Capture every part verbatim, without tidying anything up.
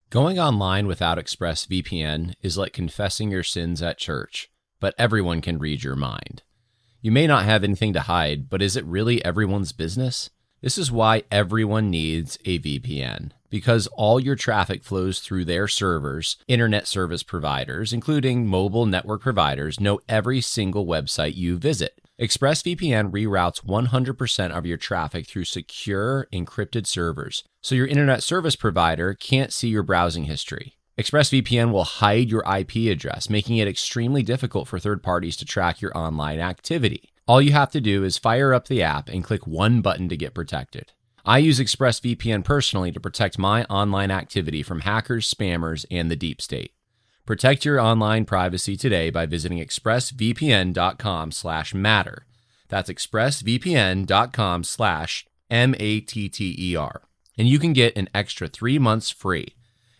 Going online without ExpressVPN is like confessing your sins at church, but everyone can read your mind. You may not have anything to hide, but is it really everyone's business? This is why everyone needs a V P N, because all your traffic flows through their servers. Internet service providers, including mobile network providers, know every single website you visit. ExpressVPN reroutes one hundred percent of your traffic through secure, encrypted servers, so your internet service provider can't see your browsing history. ExpressVPN will hide your I P address, making it extremely difficult for third parties to track your online activity. All you have to do is fire up the app and click one button to get protected. I use ExpressVPN personally to protect my online activity from hackers, spammers, and the deep state. Protect your online privacy today by visiting expressvpn.com slash matter. That's expressvpn.com slash M-A-T-T-E-R. And you can get an extra three months free.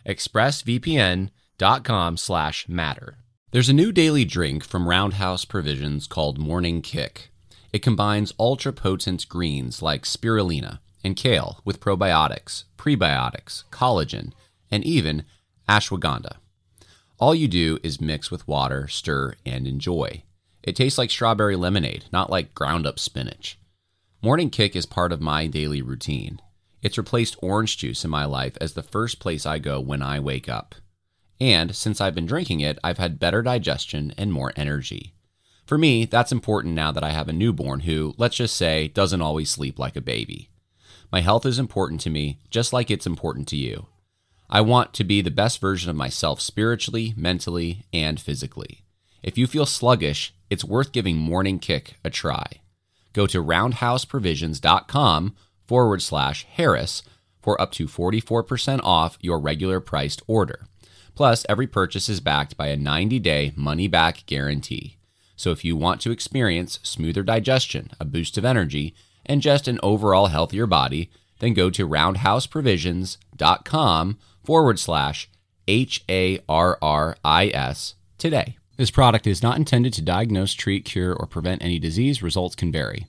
expressvpn.com slash matter. There's a new daily drink from Roundhouse Provisions called Morning Kick. It combines ultra-potent greens like spirulina and kale with probiotics, prebiotics, collagen, and even ashwagandha. All you do is mix with water, stir, and enjoy. It tastes like strawberry lemonade, not like ground-up spinach. Morning Kick is part of my daily routine. It's replaced orange juice in my life as the first place I go when I wake up. And since I've been drinking it, I've had better digestion and more energy. For me, that's important now that I have a newborn who, let's just say, doesn't always sleep like a baby. My health is important to me, just like it's important to you. I want to be the best version of myself spiritually, mentally, and physically. If you feel sluggish, it's worth giving Morning Kick a try. Go to roundhouseprovisions.com forward slash Harris for up to forty-four percent off your regular priced order. Plus, every purchase is backed by a ninety-day money-back guarantee. So if you want to experience smoother digestion, a boost of energy, and just an overall healthier body, then go to roundhouseprovisions.com forward slash H A R R I S today. This product is not intended to diagnose, treat, cure, or prevent any disease. Results can vary.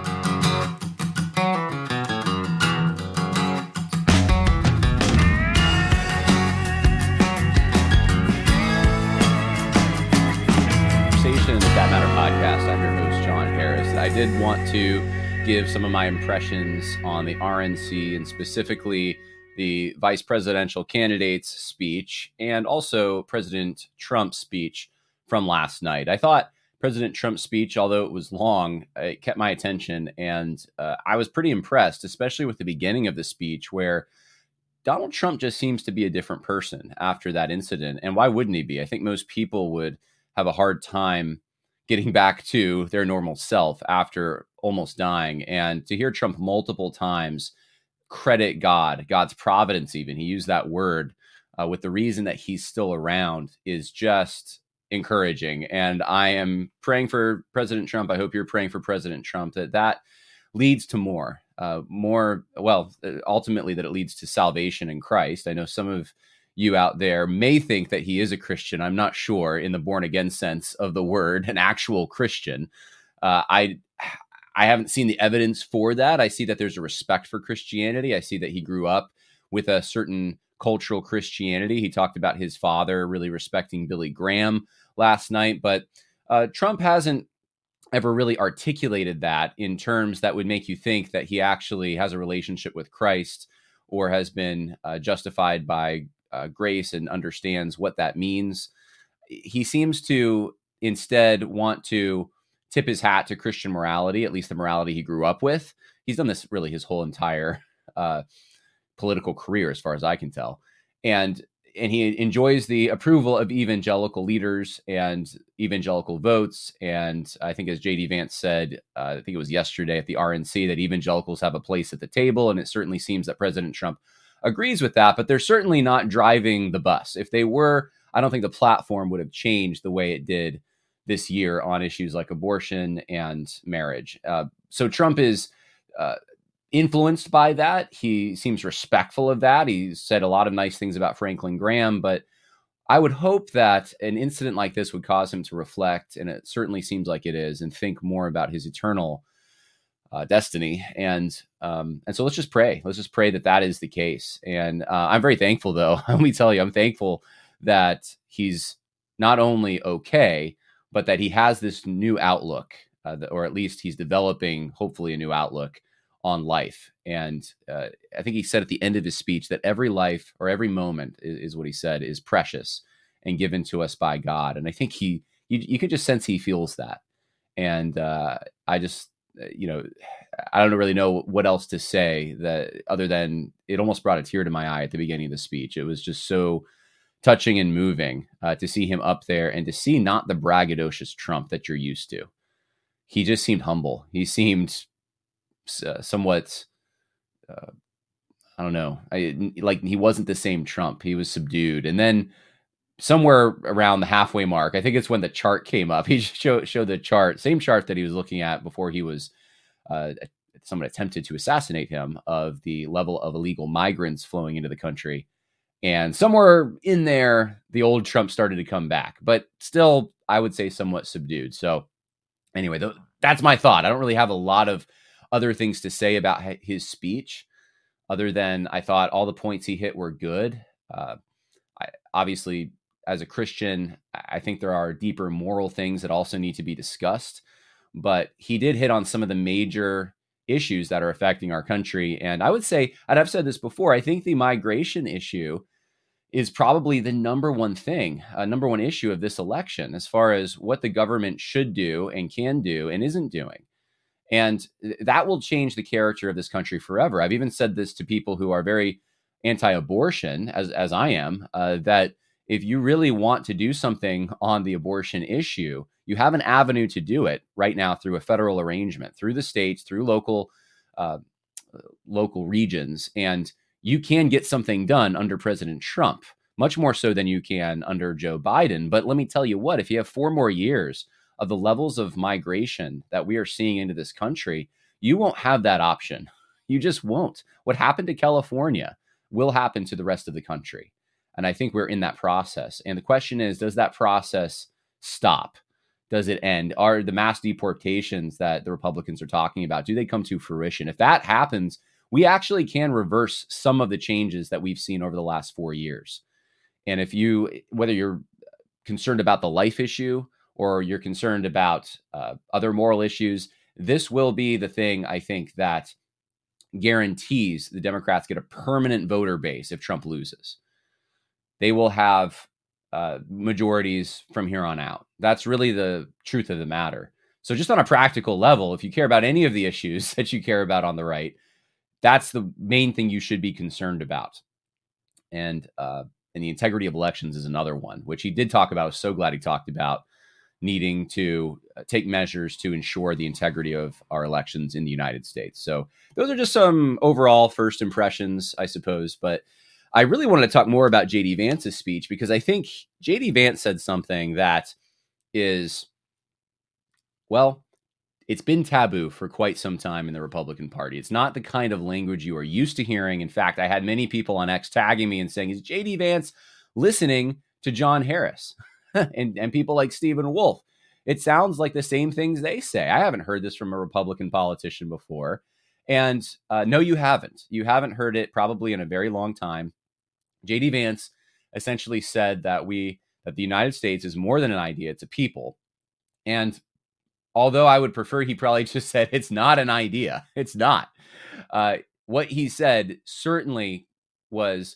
That Matter podcast. I'm your host, John Harris. I did want to give some of my impressions on the R N C and specifically the vice presidential candidate's speech and also President Trump's speech from last night. I thought President Trump's speech, although it was long, it kept my attention, and uh, I was pretty impressed, especially with the beginning of the speech where Donald Trump just seems to be a different person after that incident. And why wouldn't he be? I think most people would have a hard time getting back to their normal self after almost dying. And to hear Trump multiple times credit God, God's providence even, he used that word uh, with the reason that he's still around is just encouraging. And I am praying for President Trump. I hope you're praying for President Trump, that that leads to more, uh, more, well, ultimately that it leads to salvation in Christ. I know some of you out there may think that he is a Christian. I'm not sure in the born again sense of the word, an actual Christian. Uh, I I haven't seen the evidence for that. I see that there's a respect for Christianity. I see that he grew up with a certain cultural Christianity. He talked about his father really respecting Billy Graham last night, but uh, Trump hasn't ever really articulated that in terms that would make you think that he actually has a relationship with Christ or has been uh, justified by Uh, grace and understands what that means. He seems to instead want to tip his hat to Christian morality, at least the morality he grew up with. He's done this really his whole entire uh, political career, as far as I can tell. And and he enjoys the approval of evangelical leaders and evangelical votes. And I think, as J D Vance said, uh, I think it was yesterday at the R N C, that evangelicals have a place at the table. And it certainly seems that President Trump agrees with that, but they're certainly not driving the bus. If they were, I don't think the platform would have changed the way it did this year on issues like abortion and marriage. Uh, so Trump is uh, influenced by that. He seems respectful of that. He said a lot of nice things about Franklin Graham, but I would hope that an incident like this would cause him to reflect, and it certainly seems like it is, and think more about his eternal uh, destiny. And um, and so let's just pray. Let's just pray that that is the case. And uh, I'm very thankful, though. Let me tell you, I'm thankful that he's not only okay, but that he has this new outlook, uh, or at least he's developing, hopefully, a new outlook on life. And uh, I think he said at the end of his speech that every life, or every moment is, is what he said, is precious and given to us by God. And I think he, you, you can just sense he feels that. And uh, I just, you know, I don't really know what else to say that other than it almost brought a tear to my eye at the beginning of the speech. It was just so touching and moving uh, to see him up there and to see not the braggadocious Trump that you're used to. He just seemed humble. He seemed uh, somewhat, uh, I don't know, I, like he wasn't the same Trump. He was subdued. And then somewhere around the halfway mark, I think it's when the chart came up. He showed, showed the chart, same chart that he was looking at before he was, uh, someone attempted to assassinate him, of the level of illegal migrants flowing into the country. And somewhere in there, the old Trump started to come back, but still, I would say somewhat subdued. So anyway, th- that's my thought. I don't really have a lot of other things to say about his speech, other than I thought all the points he hit were good. Uh, I, obviously, as a Christian, I think there are deeper moral things that also need to be discussed. But he did hit on some of the major issues that are affecting our country. And I would say, and I've said this before, I think the migration issue is probably the number one thing, uh, number one issue of this election, as far as what the government should do and can do and isn't doing. And that will change the character of this country forever. I've even said this to people who are very anti-abortion, as, as I am, uh, that if you really want to do something on the abortion issue, you have an avenue to do it right now through a federal arrangement, through the states, through local, uh, local regions. And you can get something done under President Trump, much more so than you can under Joe Biden. But let me tell you what, if you have four more years of the levels of migration that we are seeing into this country, you won't have that option. You just won't. What happened to California will happen to the rest of the country. And I think we're in that process. And the question is, does that process stop? Does it end? Are the mass deportations that the Republicans are talking about, do they come to fruition? If that happens, we actually can reverse some of the changes that we've seen over the last four years. And if you, whether you're concerned about the life issue or you're concerned about uh, other moral issues, this will be the thing, I think, that guarantees the Democrats get a permanent voter base if Trump loses. They will have uh, majorities from here on out. That's really the truth of the matter. So just on a practical level, if you care about any of the issues that you care about on the right, that's the main thing you should be concerned about. And uh, and the integrity of elections is another one, which he did talk about. I was so glad he talked about needing to take measures to ensure the integrity of our elections in the United States. So those are just some overall first impressions, I suppose. But I really wanted to talk more about J D Vance's speech, because I think J D Vance said something that is, well, it's been taboo for quite some time in the Republican Party. It's not the kind of language you are used to hearing. In fact, I had many people on X tagging me and saying, is J D Vance listening to John Harris? and, and people like Stephen Wolf. It sounds like the same things they say. I haven't heard this from a Republican politician before. And uh, no, you haven't. You haven't heard it probably in a very long time. J D Vance essentially said that we that the United States is more than an idea, it's a people. And although I would prefer he probably just said it's not an idea, it's not. Uh, what he said certainly was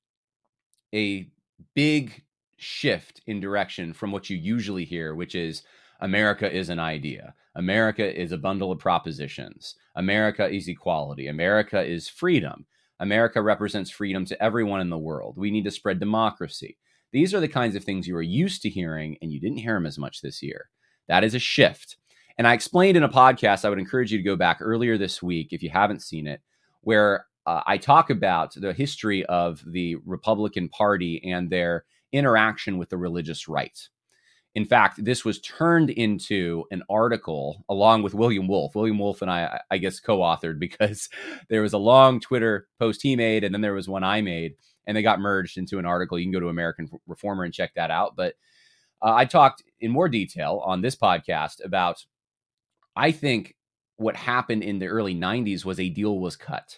a big shift in direction from what you usually hear, which is America is an idea. America is a bundle of propositions. America is equality. America is freedom. America represents freedom to everyone in the world. We need to spread democracy. These are the kinds of things you are used to hearing, and you didn't hear them as much this year. That is a shift. And I explained in a podcast, I would encourage you to go back earlier this week if you haven't seen it, where uh, I talk about the history of the Republican Party and their interaction with the religious right. In fact, this was turned into an article along with William Wolf. William Wolf and I, I guess, co-authored, because there was a long Twitter post he made, and then there was one I made, and they got merged into an article. You can go to American Reformer and check that out. But uh, I talked in more detail on this podcast about, I think, what happened in the early nineties was a deal was cut.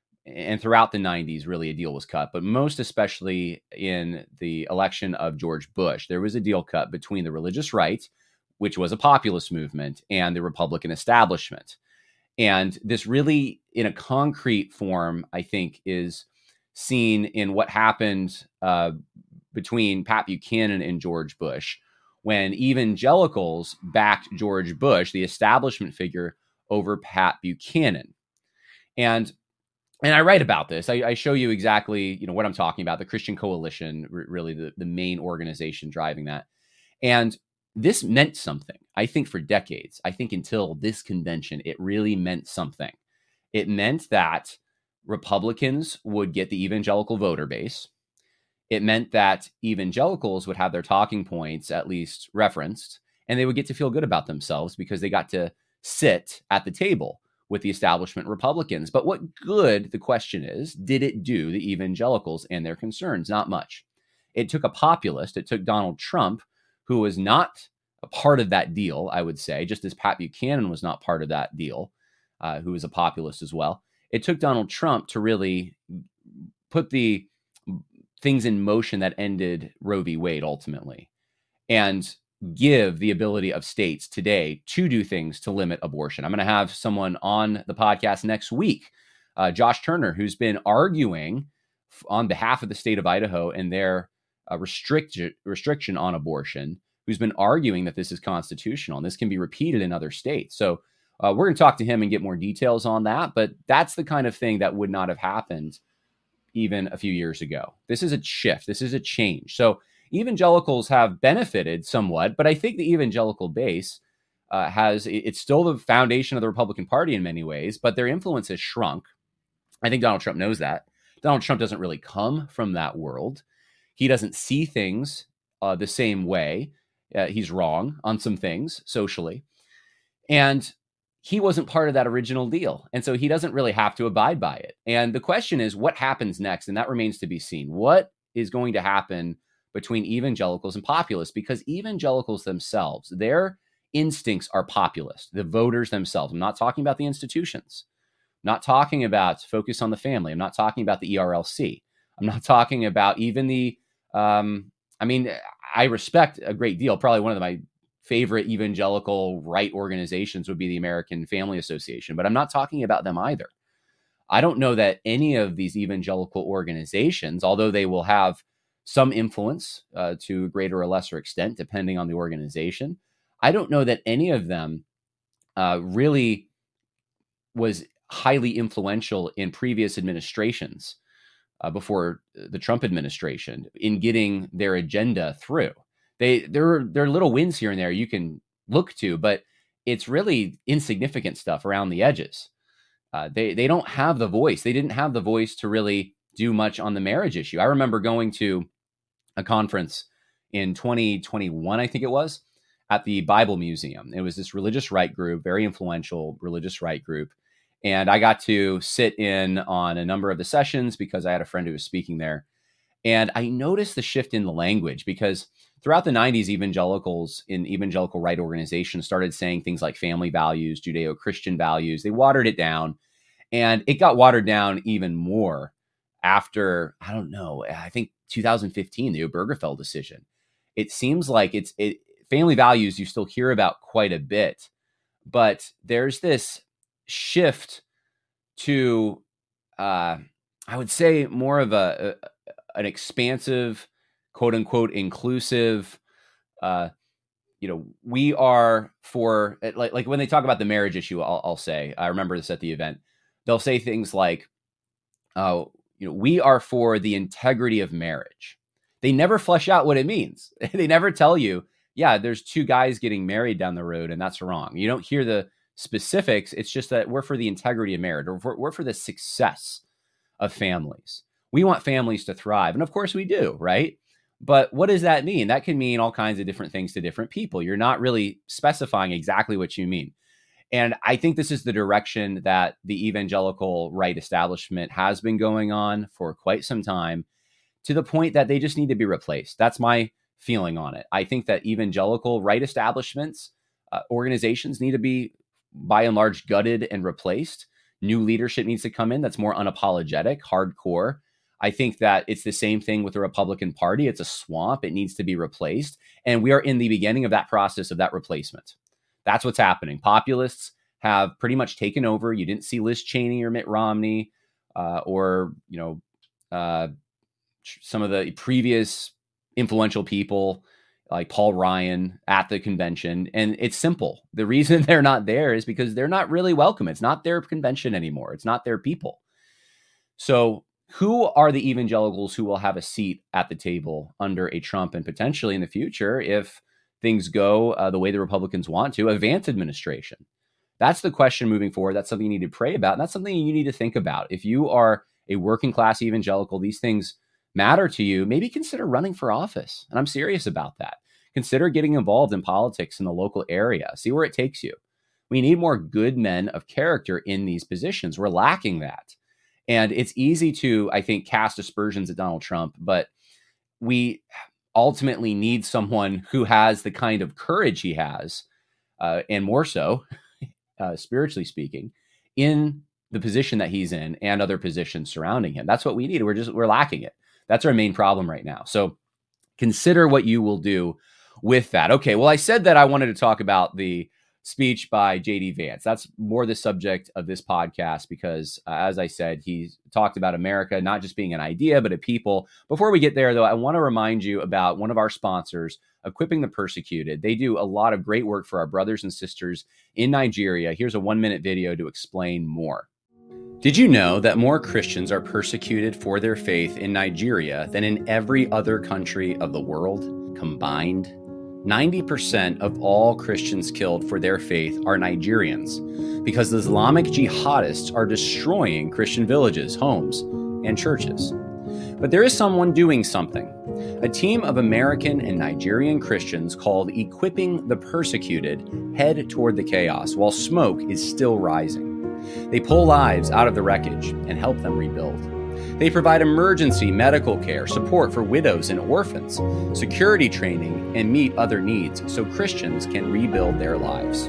And throughout the nineties, really, a deal was cut. But most especially in the election of George Bush, there was a deal cut between the religious right, which was a populist movement, and the Republican establishment. And this really, in a concrete form, I think, is seen in what happened uh, between Pat Buchanan and George Bush, when evangelicals backed George Bush, the establishment figure, over Pat Buchanan. And and I write about this. I, I show you exactly, you know, what I'm talking about. The Christian Coalition, r- really the, the main organization driving that. And this meant something, I think, for decades. I think until this convention, it really meant something. It meant that Republicans would get the evangelical voter base. It meant that evangelicals would have their talking points at least referenced, and they would get to feel good about themselves because they got to sit at the table with the establishment Republicans. But what good, the question is, did it do the evangelicals and their concerns? Not much. It took a populist. It took Donald Trump, who was not a part of that deal, I would say, just as Pat Buchanan was not part of that deal, uh, who was a populist as well. It took Donald Trump to really put the things in motion that ended Roe v. Wade ultimately, and give the ability of states today to do things to limit abortion. I'm going to have someone on the podcast next week, uh, Josh Turner, who's been arguing f- on behalf of the state of Idaho and their uh, restrict- restriction on abortion, who's been arguing that this is constitutional and this can be repeated in other states. So uh, we're going to talk to him and get more details on that. But that's the kind of thing that would not have happened even a few years ago. This is a shift. This is a change. So evangelicals have benefited somewhat, but I think the evangelical base uh, has, it's still the foundation of the Republican Party in many ways, but their influence has shrunk. I think Donald Trump knows that. Donald Trump doesn't really come from that world. He doesn't see things uh, the same way. Uh, he's wrong on some things socially. And he wasn't part of that original deal. And so he doesn't really have to abide by it. And the question is, what happens next? And that remains to be seen. What is going to happen between evangelicals and populists? Because evangelicals themselves, their instincts are populist, the voters themselves. I'm not talking about the institutions. I'm not talking about focus on the family. I'm not talking about the E R L C. I'm not talking about even the, um, I mean, I respect a great deal. Probably one of my favorite evangelical right organizations would be the American Family Association, but I'm not talking about them either. I don't know that any of these evangelical organizations, although they will have some influence uh, to a greater or lesser extent, depending on the organization, I don't know that any of them uh, really was highly influential in previous administrations uh, before the Trump administration in getting their agenda through. They there there are little wins here and there you can look to, but it's really insignificant stuff around the edges. Uh, they they don't have the voice. They didn't have the voice to really do much on the marriage issue. I remember going to a conference in twenty twenty-one, I think it was, at the Bible Museum. It was this religious right group, very influential religious right group. And I got to sit in on a number of the sessions because I had a friend who was speaking there. And I noticed the shift in the language because throughout the nineties, evangelicals in evangelical right organizations started saying things like family values, Judeo-Christian values. They watered it down, and it got watered down even more after, I don't know, I think two thousand fifteen, the Obergefell decision. It seems like it's it, family values you still hear about quite a bit, but there's this shift to, uh, I would say, more of a, a an expansive, quote unquote, inclusive, uh, you know, we are for, like, like when they talk about the marriage issue, I'll, I'll say, I remember this at the event, they'll say things like, uh, you know, we are for the integrity of marriage. They never flesh out what it means. They never tell you, yeah, there's two guys getting married down the road and that's wrong. You don't hear the specifics. It's just that we're for the integrity of marriage, or we're for the success of families. We want families to thrive. And of course we do, right? But what does that mean? That can mean all kinds of different things to different people. You're not really specifying exactly what you mean. And I think this is the direction that the evangelical right establishment has been going on for quite some time, to the point that they just need to be replaced. That's my feeling on it. I think that evangelical right establishments, uh, organizations need to be by and large gutted and replaced. New leadership needs to come in that's more unapologetic, hardcore. I think that it's the same thing with the Republican Party. It's a swamp. It needs to be replaced. And we are in the beginning of that process of that replacement. That's what's happening. Populists have pretty much taken over. You didn't see Liz Cheney or Mitt Romney uh, or, you know, uh, some of the previous influential people like Paul Ryan at the convention. And it's simple. The reason they're not there is because they're not really welcome. It's not their convention anymore. It's not their people. So who are the evangelicals who will have a seat at the table under a Trump and potentially in the future, if things go uh, the way the Republicans want to, a Vance administration? That's the question moving forward. That's something you need to pray about. And that's something you need to think about. If you are a working class evangelical, these things matter to you, maybe consider running for office. And I'm serious about that. Consider getting involved in politics in the local area. See where it takes you. We need more good men of character in these positions. We're lacking that. And it's easy to, I think, cast aspersions at Donald Trump, but we ultimately need someone who has the kind of courage he has, uh, and more so, uh, spiritually speaking, in the position that he's in and other positions surrounding him. That's what we need. We're just, we're lacking it. That's our main problem right now. So consider what you will do with that. Okay, well, I said that I wanted to talk about the speech by J D Vance. That's more the subject of this podcast because, uh, as I said, he talked about America not just being an idea, but a people. Before we get there, though, I want to remind you about one of our sponsors, Equipping the Persecuted. They do a lot of great work for our brothers and sisters in Nigeria. Here's a one-minute video to explain more. Did you know that more Christians are persecuted for their faith in Nigeria than in every other country of the world combined? ninety percent of all Christians killed for their faith are Nigerians because the Islamic jihadists are destroying Christian villages, homes, and churches. But there is someone doing something. A team of American and Nigerian Christians called Equipping the Persecuted head toward the chaos while smoke is still rising. They pull lives out of the wreckage and help them rebuild. They provide emergency medical care, support for widows and orphans, security training, and meet other needs so Christians can rebuild their lives.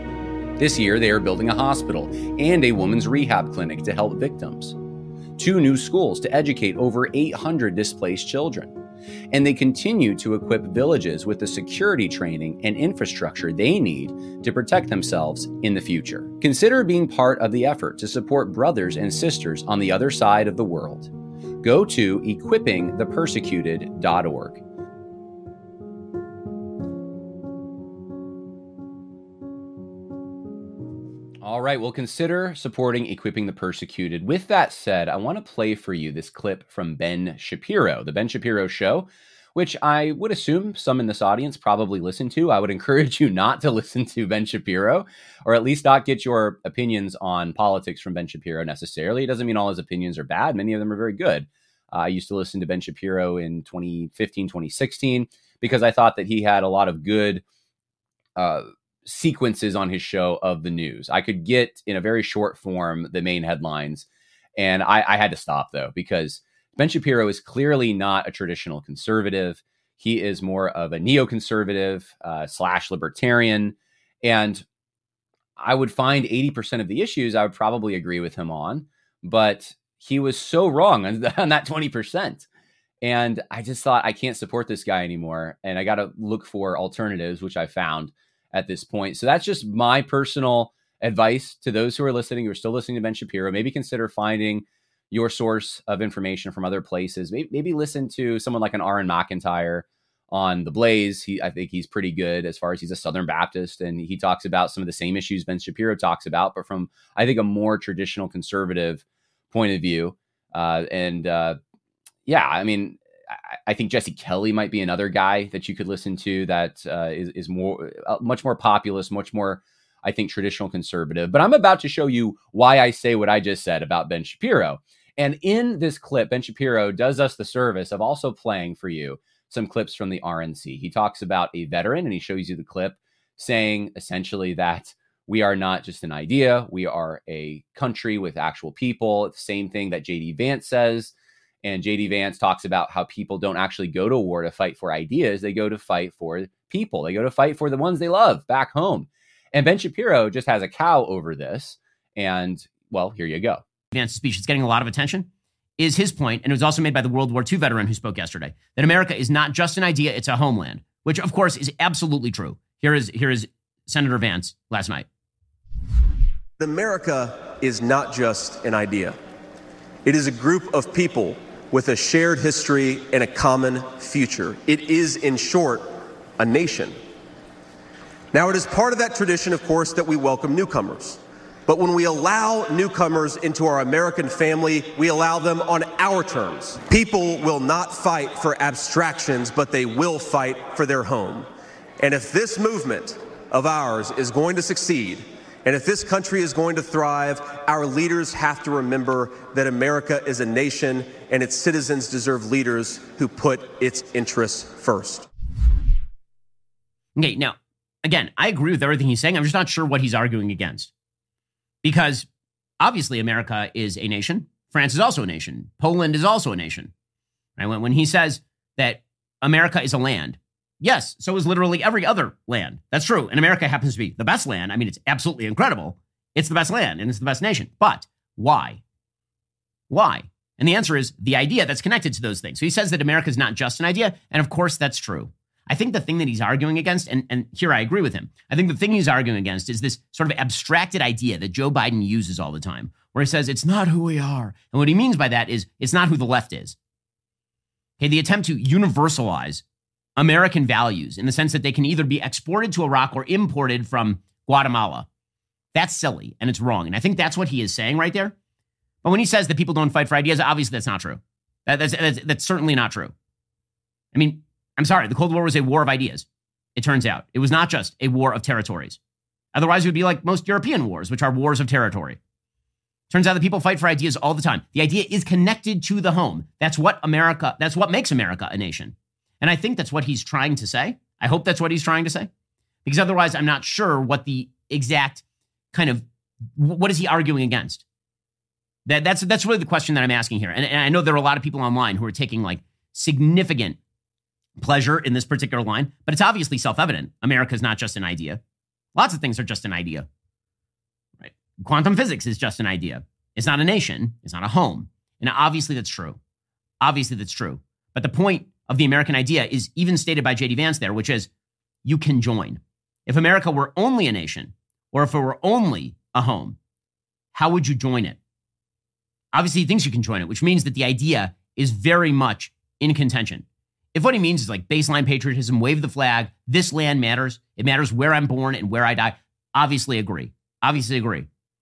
This year, they are building a hospital and a women's rehab clinic to help victims, two new schools to educate over eight hundred displaced children, and they continue to equip villages with the security training and infrastructure they need to protect themselves in the future. Consider being part of the effort to support brothers and sisters on the other side of the world. Go to equipping the persecuted dot org. All right, well, consider supporting Equipping the Persecuted. With that said, I want to play for you this clip from Ben Shapiro, The Ben Shapiro Show, which I would assume some in this audience probably listen to. I would encourage you not to listen to Ben Shapiro, or at least not get your opinions on politics from Ben Shapiro necessarily. It doesn't mean all his opinions are bad. Many of them are very good. Uh, I used to listen to Ben Shapiro in twenty fifteen, twenty sixteen, because I thought that he had a lot of good uh sequences on his show of the news. I could get in a very short form the main headlines, and I, I had to stop though, because Ben Shapiro is clearly not a traditional conservative. He is more of a neoconservative uh, slash libertarian, and I would find eighty percent of the issues I would probably agree with him on, but he was so wrong on, on that twenty percent. And I just thought, I can't support this guy anymore, and I got to look for alternatives, which I found at this point. So that's just my personal advice to those who are listening, who are still listening to Ben Shapiro. Maybe consider finding your source of information from other places. Maybe, maybe listen to someone like an Aaron McIntyre on The Blaze. He, I think he's pretty good as far as he's a Southern Baptist, and he talks about some of the same issues Ben Shapiro talks about, but from, I think, a more traditional conservative point of view. Uh, and uh, yeah, I mean, I think Jesse Kelly might be another guy that you could listen to that uh, is, is more, uh, much more populist, much more, I think, traditional conservative. But I'm about to show you why I say what I just said about Ben Shapiro. And in this clip, Ben Shapiro does us the service of also playing for you some clips from the R N C. He talks about a veteran, and he shows you the clip saying essentially that we are not just an idea. We are a country with actual people. It's the same thing that J D Vance says. And J D Vance talks about how people don't actually go to war to fight for ideas. They go to fight for people. They go to fight for the ones they love back home. And Ben Shapiro just has a cow over this. And, well, here you go. Vance's speech is getting a lot of attention is his point, and it was also made by the World War Two veteran who spoke yesterday, that America is not just an idea, it's a homeland, which, of course, is absolutely true. Here is, here is Senator Vance last night. America is not just an idea. It is a group of people with a shared history and a common future. It is, in short, a nation. Now, it is part of that tradition, of course, that we welcome newcomers. But when we allow newcomers into our American family, we allow them on our terms. People will not fight for abstractions, but they will fight for their home. And if this movement of ours is going to succeed, and if this country is going to thrive, our leaders have to remember that America is a nation and its citizens deserve leaders who put its interests first. Okay, now, again, I agree with everything he's saying. I'm just not sure what he's arguing against. Because obviously America is a nation. France is also a nation. Poland is also a nation. Right? When, when he says that America is a land, yes, so is literally every other land. That's true. And America happens to be the best land. I mean, it's absolutely incredible. It's the best land and it's the best nation. But why? Why? And the answer is the idea that's connected to those things. So he says that America is not just an idea. And of course, that's true. I think the thing that he's arguing against, and, and here I agree with him, I think the thing he's arguing against is this sort of abstracted idea that Joe Biden uses all the time, where he says, it's not who we are. And what he means by that is it's not who the left is. Okay, the attempt to universalize American values in the sense that they can either be exported to Iraq or imported from Guatemala. That's silly and it's wrong. And I think that's what he is saying right there. But when he says that people don't fight for ideas, obviously that's not true. That, that's, that's, that's certainly not true. I mean, I'm sorry, the Cold War was a war of ideas. It turns out it was not just a war of territories. Otherwise, it would be like most European wars, which are wars of territory. Turns out that people fight for ideas all the time. The idea is connected to the home. That's what America, that's what makes America a nation. And I think that's what he's trying to say. I hope that's what he's trying to say. Because otherwise, I'm not sure what the exact kind of, what is he arguing against? That, that's, that's really the question that I'm asking here. And, and I know there are a lot of people online who are taking like significant pleasure in this particular line, but it's obviously self-evident. America is not just an idea. Lots of things are just an idea. Right? Quantum physics is just an idea. It's not a nation. It's not a home. And obviously that's true. Obviously that's true. But the point of the American idea is even stated by J D Vance there, which is you can join. If America were only a nation, or if it were only a home, how would you join it? Obviously he thinks you can join it, which means that the idea is very much in contention. If what he means is like baseline patriotism, wave the flag, this land matters, it matters where I'm born and where I die, obviously agree. Obviously agree.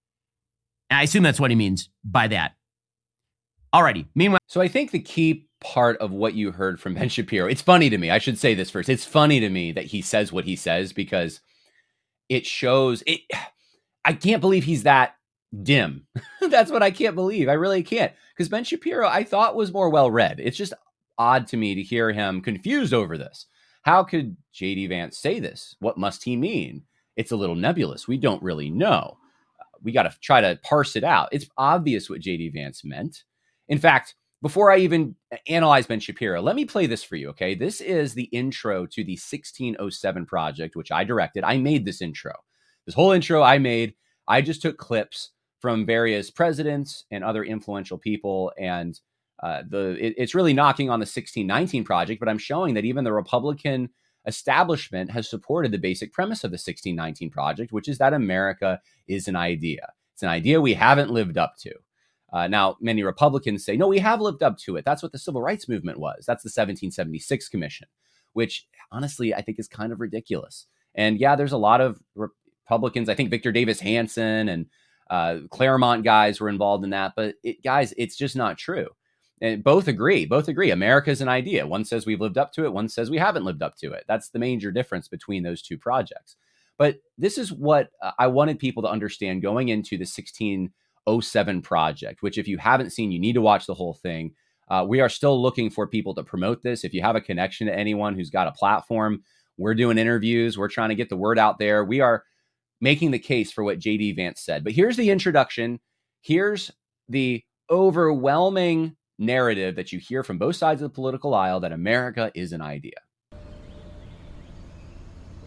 And I assume that's what he means by that. Alrighty. Meanwhile, so I think the key part of what you heard from Ben Shapiro, it's funny to me. I should say this first. It's funny to me that he says what he says because it shows it. I can't believe he's that dim. That's what I can't believe. I really can't. Because Ben Shapiro, I thought was more well-read. It's just odd to me to hear him confused over this. How could J D Vance say this? What must he mean? It's a little nebulous. We don't really know. We got to try to parse it out. It's obvious what J D Vance meant. In fact, before I even analyze Ben Shapiro, let me play this for you, okay? This is the intro to the sixteen oh seven project, which I directed. I made this intro. This whole intro I made, I just took clips from various presidents and other influential people, and Uh, the it, it's really knocking on the sixteen nineteen project, but I'm showing that even the Republican establishment has supported the basic premise of the sixteen nineteen project, which is that America is an idea. It's an idea we haven't lived up to. Uh, now, many Republicans say, no, we have lived up to it. That's what the Civil Rights Movement was. That's the seventeen seventy-six Commission, which honestly, I think is kind of ridiculous. And yeah, there's a lot of Republicans. I think Victor Davis Hanson and uh, Claremont guys were involved in that. But it, guys, it's just not true. And both agree, both agree. America is an idea. One says we've lived up to it. One says we haven't lived up to it. That's the major difference between those two projects. But this is what uh, I wanted people to understand going into the sixteen oh seven project, which if you haven't seen, you need to watch the whole thing. Uh, we are still looking for people to promote this. If you have a connection to anyone who's got a platform, we're doing interviews. We're trying to get the word out there. We are making the case for what J D Vance said. But here's the introduction. Here's the overwhelming narrative that you hear from both sides of the political aisle that America is an idea.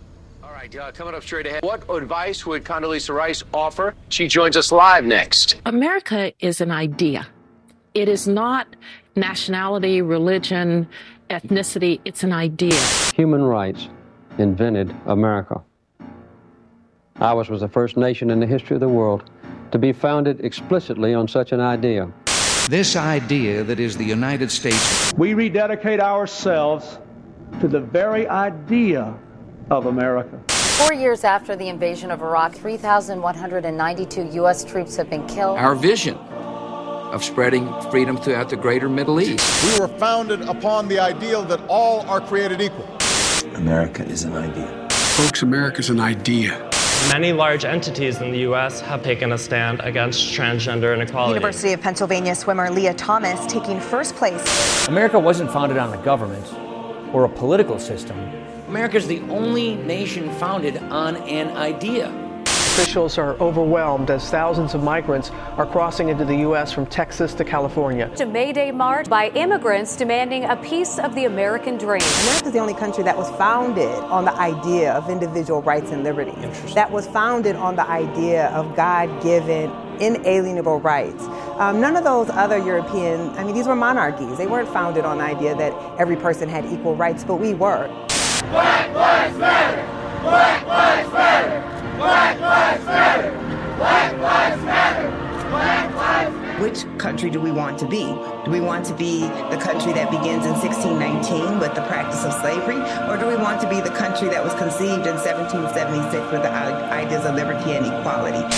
All right, uh, coming up straight ahead, what advice would Condoleezza Rice offer? She joins us live next. America is an idea. It is not nationality, religion, ethnicity. It's an idea. Human rights invented America. Ours was the first nation in the history of the world to be founded explicitly on such an idea. This idea that is the United States. We rededicate ourselves to the very idea of America. Four years after the invasion of Iraq, three thousand one hundred ninety-two U S troops have been killed. Our vision of spreading freedom throughout the greater Middle East. We were founded upon the ideal that all are created equal. America is an idea. Folks, America is an idea. Many large entities in the U S have taken a stand against transgender inequality. University of Pennsylvania swimmer Leah Thomas taking first place. America wasn't founded on a government or a political system. America is the only nation founded on an idea. Officials are overwhelmed as thousands of migrants are crossing into the U S from Texas to California. A May Day march by immigrants demanding a piece of the American dream. America is the only country that was founded on the idea of individual rights and liberty. That was founded on the idea of God-given, inalienable rights. Um, none of those other European, I mean, these were monarchies. They weren't founded on the idea that every person had equal rights, but we were. Black Lives Matter! Black Lives Matter! Black Lives Matter! Black Lives Matter! Black Lives Matter! Which country do we want to be? Do we want to be the country that begins in sixteen nineteen with the practice of slavery? Or do we want to be the country that was conceived in seventeen seventy-six with the ideas of liberty and equality?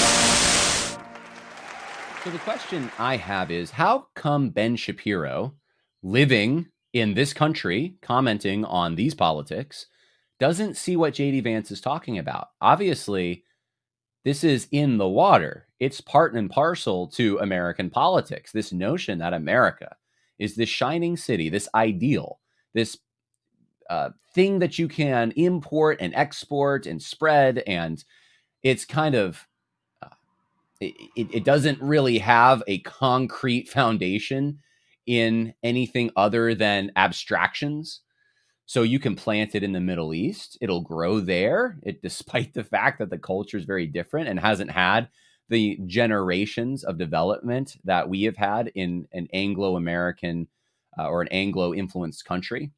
So the question I have is, how come Ben Shapiro, living in this country, commenting on these politics, doesn't see what J D Vance is talking about? Obviously, this is in the water. It's part and parcel to American politics. This notion that America is this shining city, this ideal, this uh, thing that you can import and export and spread. And it's kind of, uh, it, it doesn't really have a concrete foundation in anything other than abstractions. So you can plant it in the Middle East. It'll grow there, it, despite the fact that the culture is very different and hasn't had the generations of development that we have had in an Anglo-American uh, or an Anglo-influenced country.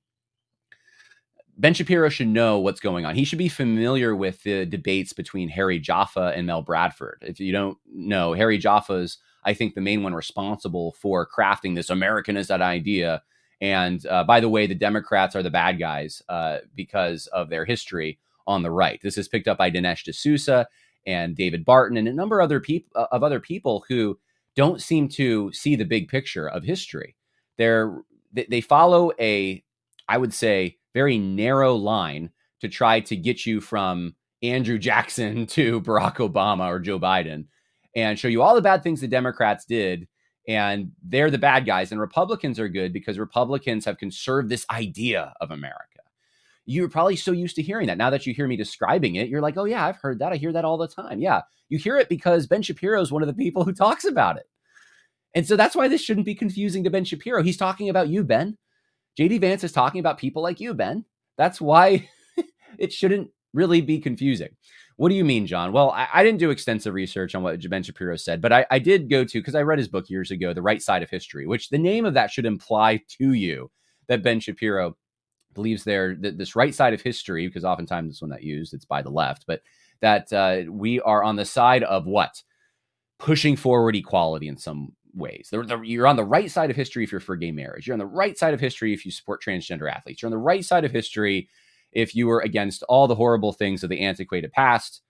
Ben Shapiro should know what's going on. He should be familiar with the debates between Harry Jaffa and Mel Bradford. If you don't know, Harry Jaffa's, I think, the main one responsible for crafting this Americanist idea. And uh, by the way, the Democrats are the bad guys uh, because of their history on the right. This is picked up by Dinesh D'Souza and David Barton and a number of other, peop- of other people who don't seem to see the big picture of history. They're, they follow a, I would say, very narrow line to try to get you from Andrew Jackson to Barack Obama or Joe Biden and show you all the bad things the Democrats did. And they're the bad guys, and Republicans are good because Republicans have conserved this idea of America. You're probably so used to hearing that. Now that you hear me describing it, you're like, oh yeah, I've heard that. I hear that all the time. Yeah, you hear it because Ben Shapiro is one of the people who talks about it. And so that's why this shouldn't be confusing to Ben Shapiro. He's talking about you, Ben. J D Vance is talking about people like you, Ben. That's why it shouldn't really be confusing. What do you mean, John? Well, I, I didn't do extensive research on what Ben Shapiro said, but I, I did go to, because I read his book years ago, The Right Side of History, which the name of that should imply to you that Ben Shapiro believes there that this right side of history, because oftentimes it's when that used, it's by the left, but that uh, we are on the side of what? Pushing forward equality in some ways. The, the, you're on the right side of history if you're for gay marriage. You're on the right side of history if you support transgender athletes. You're on the right side of history if you were against all the horrible things of the antiquated past,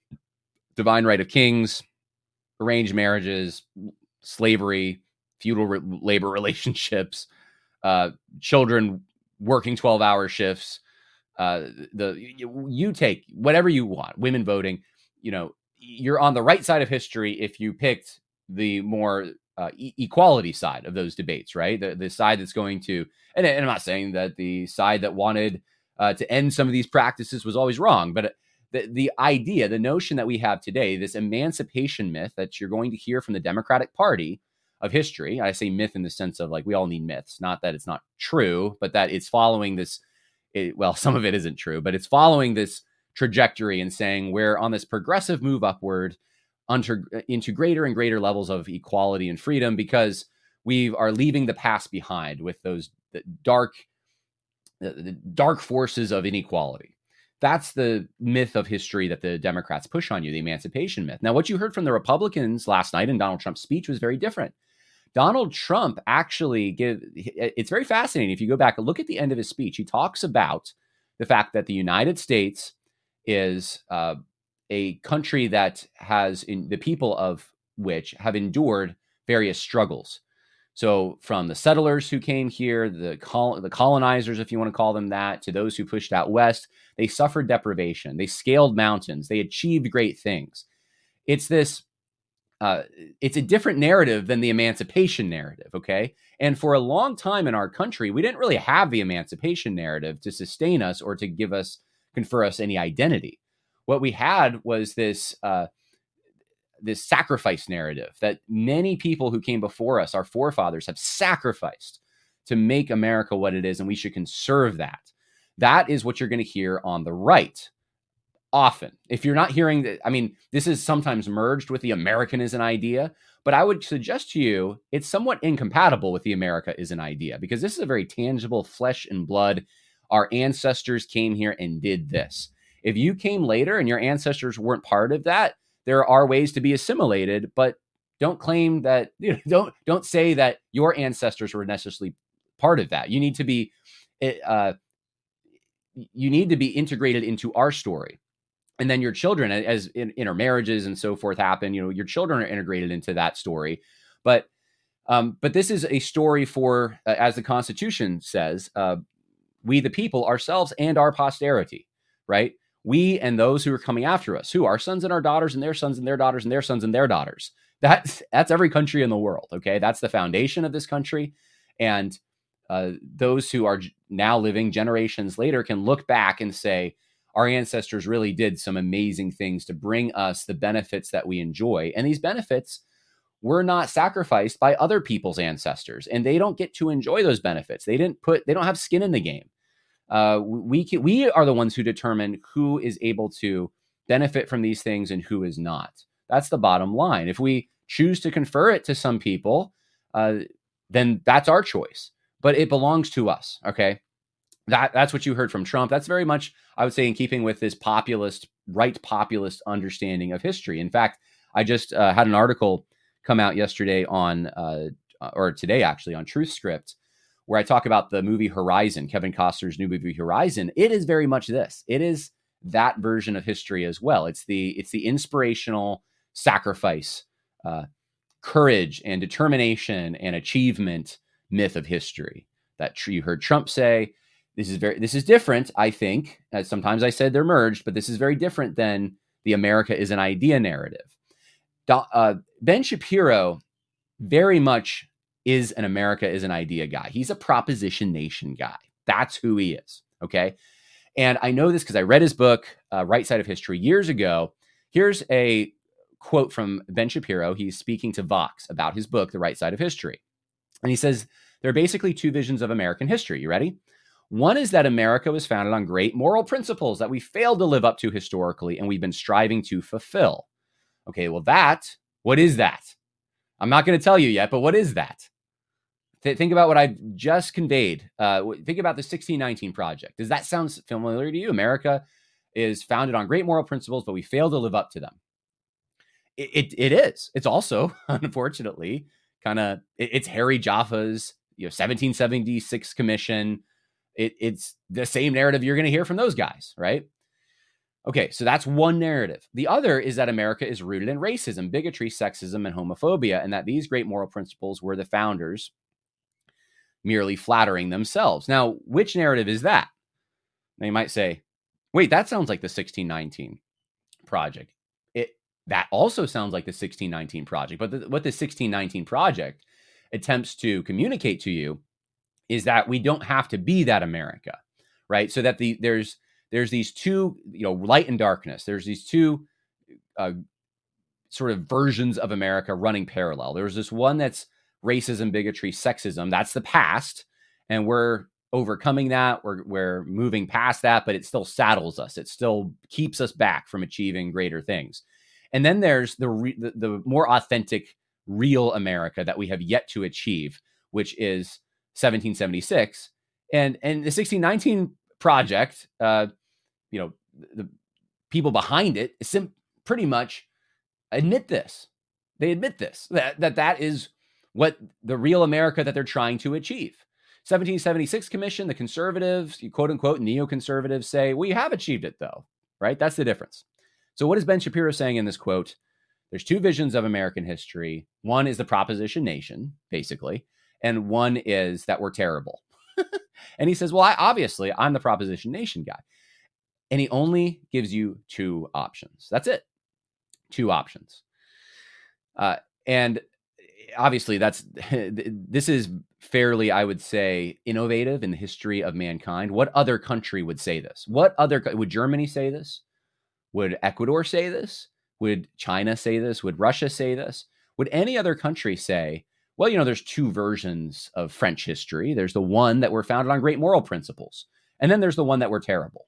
divine right of kings, arranged marriages, slavery, feudal re- labor relationships, uh, children working twelve-hour shifts. Uh, the you, you take whatever you want. Women voting. You know, you're on the right side of history if you picked the more uh, e- equality side of those debates, right? The the side that's going to, and, and I'm not saying that the side that wanted Uh, to end some of these practices was always wrong. But the, the idea, the notion that we have today, this emancipation myth that you're going to hear from the Democratic Party of history, I say myth in the sense of like, we all need myths, not that it's not true, but that it's following this, it, well, some of it isn't true, but it's following this trajectory and saying we're on this progressive move upward under, into greater and greater levels of equality and freedom because we are leaving the past behind with those dark, the dark forces of inequality. That's the myth of history that the Democrats push on you, the emancipation myth. Now, what you heard from the Republicans last night in Donald Trump's speech was very different. Donald Trump actually give, it's very fascinating. If you go back and look at the end of his speech, he talks about the fact that the United States is uh, a country that has in the people of which have endured various struggles. So from the settlers who came here, the col- the colonizers, if you want to call them that, to those who pushed out west, they suffered deprivation. They scaled mountains. They achieved great things. It's this, uh, it's a different narrative than the emancipation narrative, okay? And for a long time in our country, we didn't really have the emancipation narrative to sustain us or to give us, confer us any identity. What we had was this, uh, this sacrifice narrative that many people who came before us, our forefathers, have sacrificed to make America what it is, and we should conserve that. That is what you're going to hear on the right often. If you're not hearing that, I mean, this is sometimes merged with the American is an idea, but I would suggest to you it's somewhat incompatible with the America is an idea, because this is a very tangible flesh and blood. Our ancestors came here and did this. If you came later and your ancestors weren't part of that, there are ways to be assimilated, but don't claim that, you know, don't, don't say that your ancestors were necessarily part of that. You need to be, uh, you need to be integrated into our story. And then your children, as in, intermarriages and so forth happen, you know, your children are integrated into that story. But, um, but this is a story for, uh, as the Constitution says, uh, we the people, ourselves and our posterity, right? We and those who are coming after us, who our sons and our daughters and their sons and their daughters and their sons and their daughters. That's, that's every country in the world, okay? That's the foundation of this country. And uh, those who are now living generations later can look back and say, our ancestors really did some amazing things to bring us the benefits that we enjoy. And these benefits were not sacrificed by other people's ancestors, and they don't get to enjoy those benefits. They didn't put, they don't have skin in the game. Uh, we can, we are the ones who determine who is able to benefit from these things and who is not. That's the bottom line. If we choose to confer it to some people, uh, then that's our choice, but it belongs to us. Okay. That that's what you heard from Trump. That's very much, I would say, in keeping with this populist, right populist understanding of history. In fact, I just uh, had an article come out yesterday on, uh, or today actually, on TruthScript, where I talk about the movie Horizon, Kevin Costner's new movie Horizon. It is very much this. It is that version of history as well. It's the it's the inspirational sacrifice, uh, courage and determination and achievement myth of history that you heard Trump say. This is very this is different, I think. Uh, sometimes I said they're merged, but this is very different than the America is an idea narrative. Do, uh, Ben Shapiro very much is an America is an idea guy. He's a Proposition Nation guy. That's who he is. Okay. And I know this because I read his book, uh, Right Side of History, years ago. Here's a quote from Ben Shapiro. He's speaking to Vox about his book, The Right Side of History. And he says, there are basically two visions of American history. You ready? One is that America was founded on great moral principles that we failed to live up to historically, and we've been striving to fulfill. Okay, well, that, what is that? I'm not going to tell you yet, but what is that? Th- think about what I just conveyed. Uh, think about the sixteen nineteen Project. Does that sound familiar to you? America is founded on great moral principles, but we fail to live up to them. It, it, it is. It's also, unfortunately, kind of, it, it's Harry Jaffa's, you know, seventeen seventy-six Commission. It, it's the same narrative you're going to hear from those guys, right? Okay, so that's one narrative. The other is that America is rooted in racism, bigotry, sexism, and homophobia, and that these great moral principles were the founders merely flattering themselves. Now, which narrative is that? Now, you might say, wait, that sounds like the sixteen nineteen Project. It that also sounds like the sixteen nineteen Project, but the, what the sixteen nineteen Project attempts to communicate to you is that we don't have to be that America, right? So that the there's there's these two, you know, light and darkness. There's these two uh, sort of versions of America running parallel. There's this one that's racism, bigotry, sexism. That's the past, and we're overcoming that. We're, we're moving past that, but it still saddles us. It still keeps us back from achieving greater things. And then there's the, re, the, the more authentic, real America that we have yet to achieve, which is seventeen seventy-six. And, and the sixteen nineteen project, uh, you know, the people behind it sim- pretty much admit this. They admit this, that, that that is what the real America that they're trying to achieve. seventeen seventy-six Commission, the conservatives, quote unquote, neoconservatives say, we have achieved it though, right? That's the difference. So what is Ben Shapiro saying in this quote? There's two visions of American history. One is the proposition nation, basically, and one is that we're terrible. And he says, well, I, obviously, I'm the proposition nation guy. And he only gives you two options. That's it. Two options. Uh, and obviously, that's this is fairly, I would say, innovative in the history of mankind. What other country would say this? What other, would Germany say this? Would Ecuador say this? Would China say this? Would Russia say this? Would any other country say, well, you know, there's two versions of French history. There's the one that were founded on great moral principles. And then there's the one that were terrible.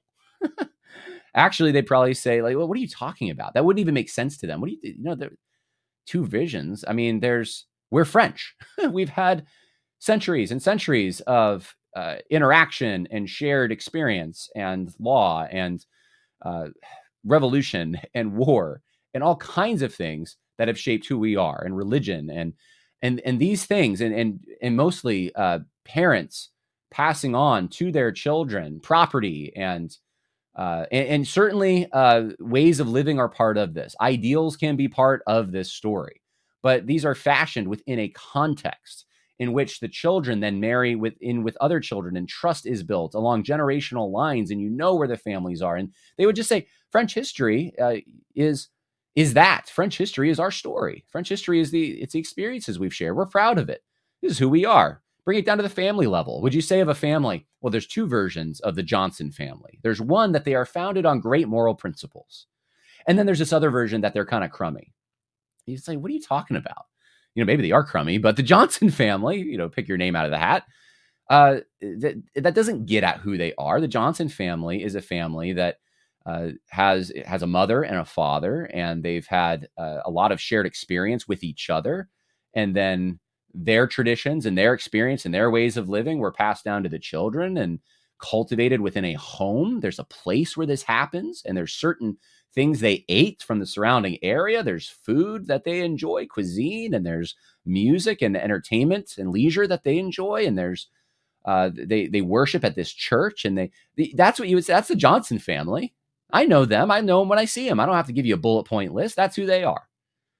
Actually, they'd probably say, like, well, what are you talking about? That wouldn't even make sense to them. What do you, you know, there two visions. I mean, there's, we're French. We've had centuries and centuries of uh, interaction and shared experience and law and uh, revolution and war and all kinds of things that have shaped who we are, and religion and and and these things and and and mostly uh, parents passing on to their children property and uh, and, and certainly uh, ways of living are part of this. Ideals can be part of this story, but these are fashioned within a context in which the children then marry within with other children, and trust is built along generational lines, and you know where the families are. And they would just say French history uh, is is that French history is our story. French history is the it's the experiences we've shared. We're proud of it. This is who we are. Bring it down to the family level. Would you say of a family? Well, there's two versions of the Johnson family. There's one that they are founded on great moral principles, and then there's this other version that they're kind of crummy. You say, what are you talking about? You know, maybe they are crummy, but the Johnson family, you know, pick your name out of the hat. Uh, that, that doesn't get at who they are. The Johnson family is a family that uh, has has a mother and a father, and they've had uh, a lot of shared experience with each other. And then their traditions and their experience and their ways of living were passed down to the children and cultivated within a home. There's a place where this happens, and there's certain things they ate from the surrounding area. There's food that they enjoy, cuisine, and there's music and entertainment and leisure that they enjoy. And there's uh, they they worship at this church, and they, they that's what you would say. That's the Johnson family. I know them. I know them when I see them. I don't have to give you a bullet point list. That's who they are.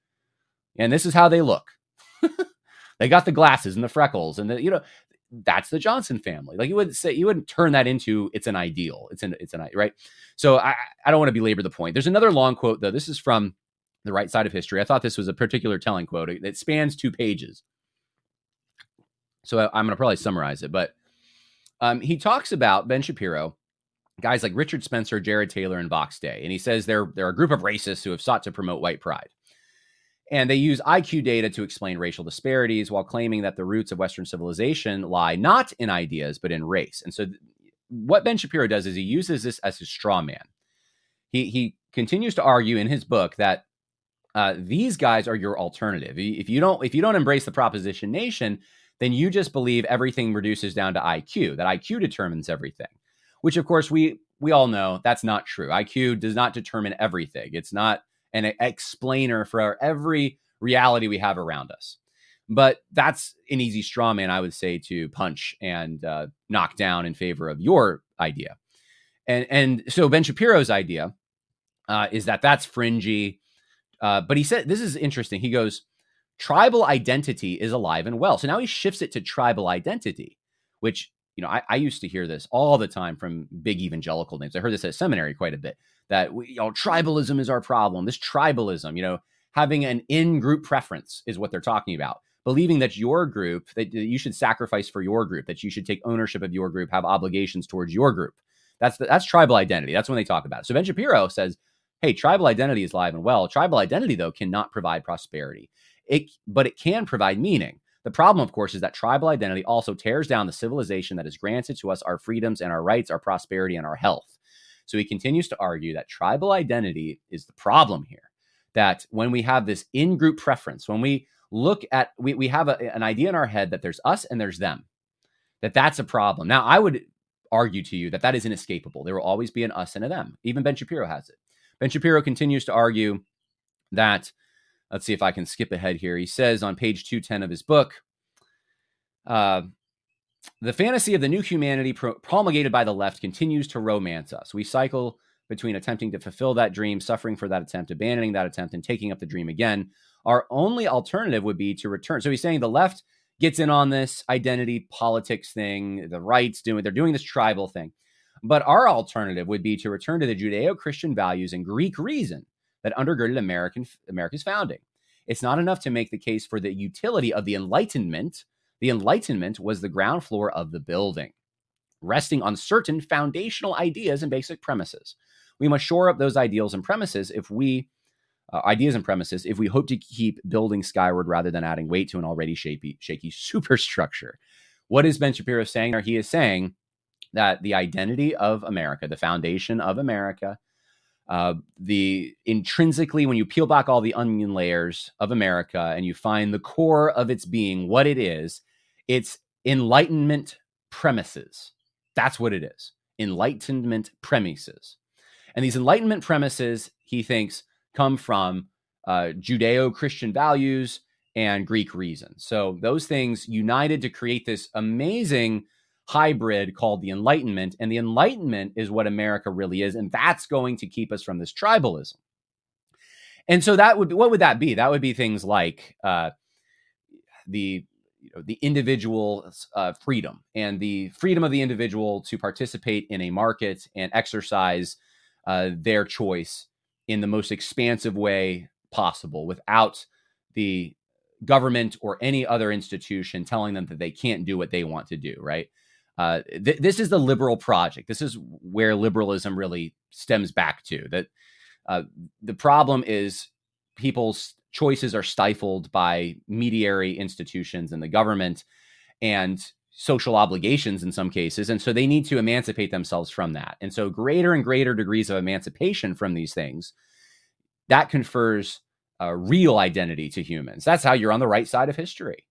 And this is how they look. They got the glasses and the freckles, and the, you know, that's the Johnson family. Like you wouldn't say, you wouldn't turn that into, it's an ideal. It's an, it's an, right. So I, I don't want to belabor the point. There's another long quote though. This is from The Right Side of History. I thought this was a particular telling quote. It spans two pages. So I, I'm going to probably summarize it, but um, he talks about Ben Shapiro, guys like Richard Spencer, Jared Taylor, and Vox Day. And he says they're, they're a group of racists who have sought to promote white pride. And they use I Q data to explain racial disparities while claiming that the roots of Western civilization lie not in ideas, but in race. And so th- what Ben Shapiro does is he uses this as his straw man. He, he continues to argue in his book that uh, these guys are your alternative. If you don't, if you don't embrace the proposition nation, then you just believe everything reduces down to I Q, that I Q determines everything, which of course we, we all know that's not true. I Q does not determine everything. It's not an explainer for every reality we have around us. But that's an easy straw man, I would say, to punch and uh, knock down in favor of your idea. And and so Ben Shapiro's idea uh, is that that's fringy. Uh, but he said, this is interesting. He goes, tribal identity is alive and well. So now he shifts it to tribal identity, which, you know, I, I used to hear this all the time from big evangelical names. I heard this at seminary quite a bit. That we, you know, tribalism is our problem. This tribalism, you know, having an in-group preference is what they're talking about. Believing that your group, that you should sacrifice for your group, that you should take ownership of your group, have obligations towards your group. That's the, that's tribal identity. That's when they talk about it. So Ben Shapiro says, hey, tribal identity is alive and well. Tribal identity, though, cannot provide prosperity. It, but it can provide meaning. The problem, of course, is that tribal identity also tears down the civilization that has granted to us our freedoms and our rights, our prosperity, and our health. So he continues to argue that tribal identity is the problem here. That when we have this in-group preference, when we look at, we, we have a, an idea in our head that there's us and there's them, that that's a problem. Now, I would argue to you that that is inescapable. There will always be an us and a them. Even Ben Shapiro has it. Ben Shapiro continues to argue that, let's see if I can skip ahead here. He says on page two ten of his book, uh, the fantasy of the new humanity pro- promulgated by the left continues to romance us. We cycle between attempting to fulfill that dream, suffering for that attempt, abandoning that attempt, and taking up the dream again. Our only alternative would be to return. So he's saying the left gets in on this identity politics thing, the right's doing, they're doing this tribal thing. But our alternative would be to return to the Judeo-Christian values and Greek reason that undergirded American America's founding. It's not enough to make the case for the utility of the Enlightenment. The Enlightenment was the ground floor of the building, resting on certain foundational ideas and basic premises. We must shore up those ideals and premises if we, uh, ideas and premises, if we hope to keep building skyward rather than adding weight to an already shaky, shaky superstructure. What is Ben Shapiro saying there? He is saying that the identity of America, the foundation of America, uh, the intrinsically, when you peel back all the onion layers of America and you find the core of its being, what it is, it's Enlightenment premises. That's what it is. Enlightenment premises. And these Enlightenment premises, he thinks, come from uh, Judeo-Christian values and Greek reason. So those things united to create this amazing hybrid called the Enlightenment. And the Enlightenment is what America really is. And that's going to keep us from this tribalism. And so that would be, what would that be? That would be things like uh, the you know, the individual uh, freedom and the freedom of the individual to participate in a market and exercise uh, their choice in the most expansive way possible without the government or any other institution telling them that they can't do what they want to do, right? Uh, th- this is the liberal project. This is where liberalism really stems back to. That uh, the problem is people's choices are stifled by mediary institutions and the government and social obligations in some cases. And so they need to emancipate themselves from that. And so greater and greater degrees of emancipation from these things, that confers a real identity to humans. That's how you're on the right side of history.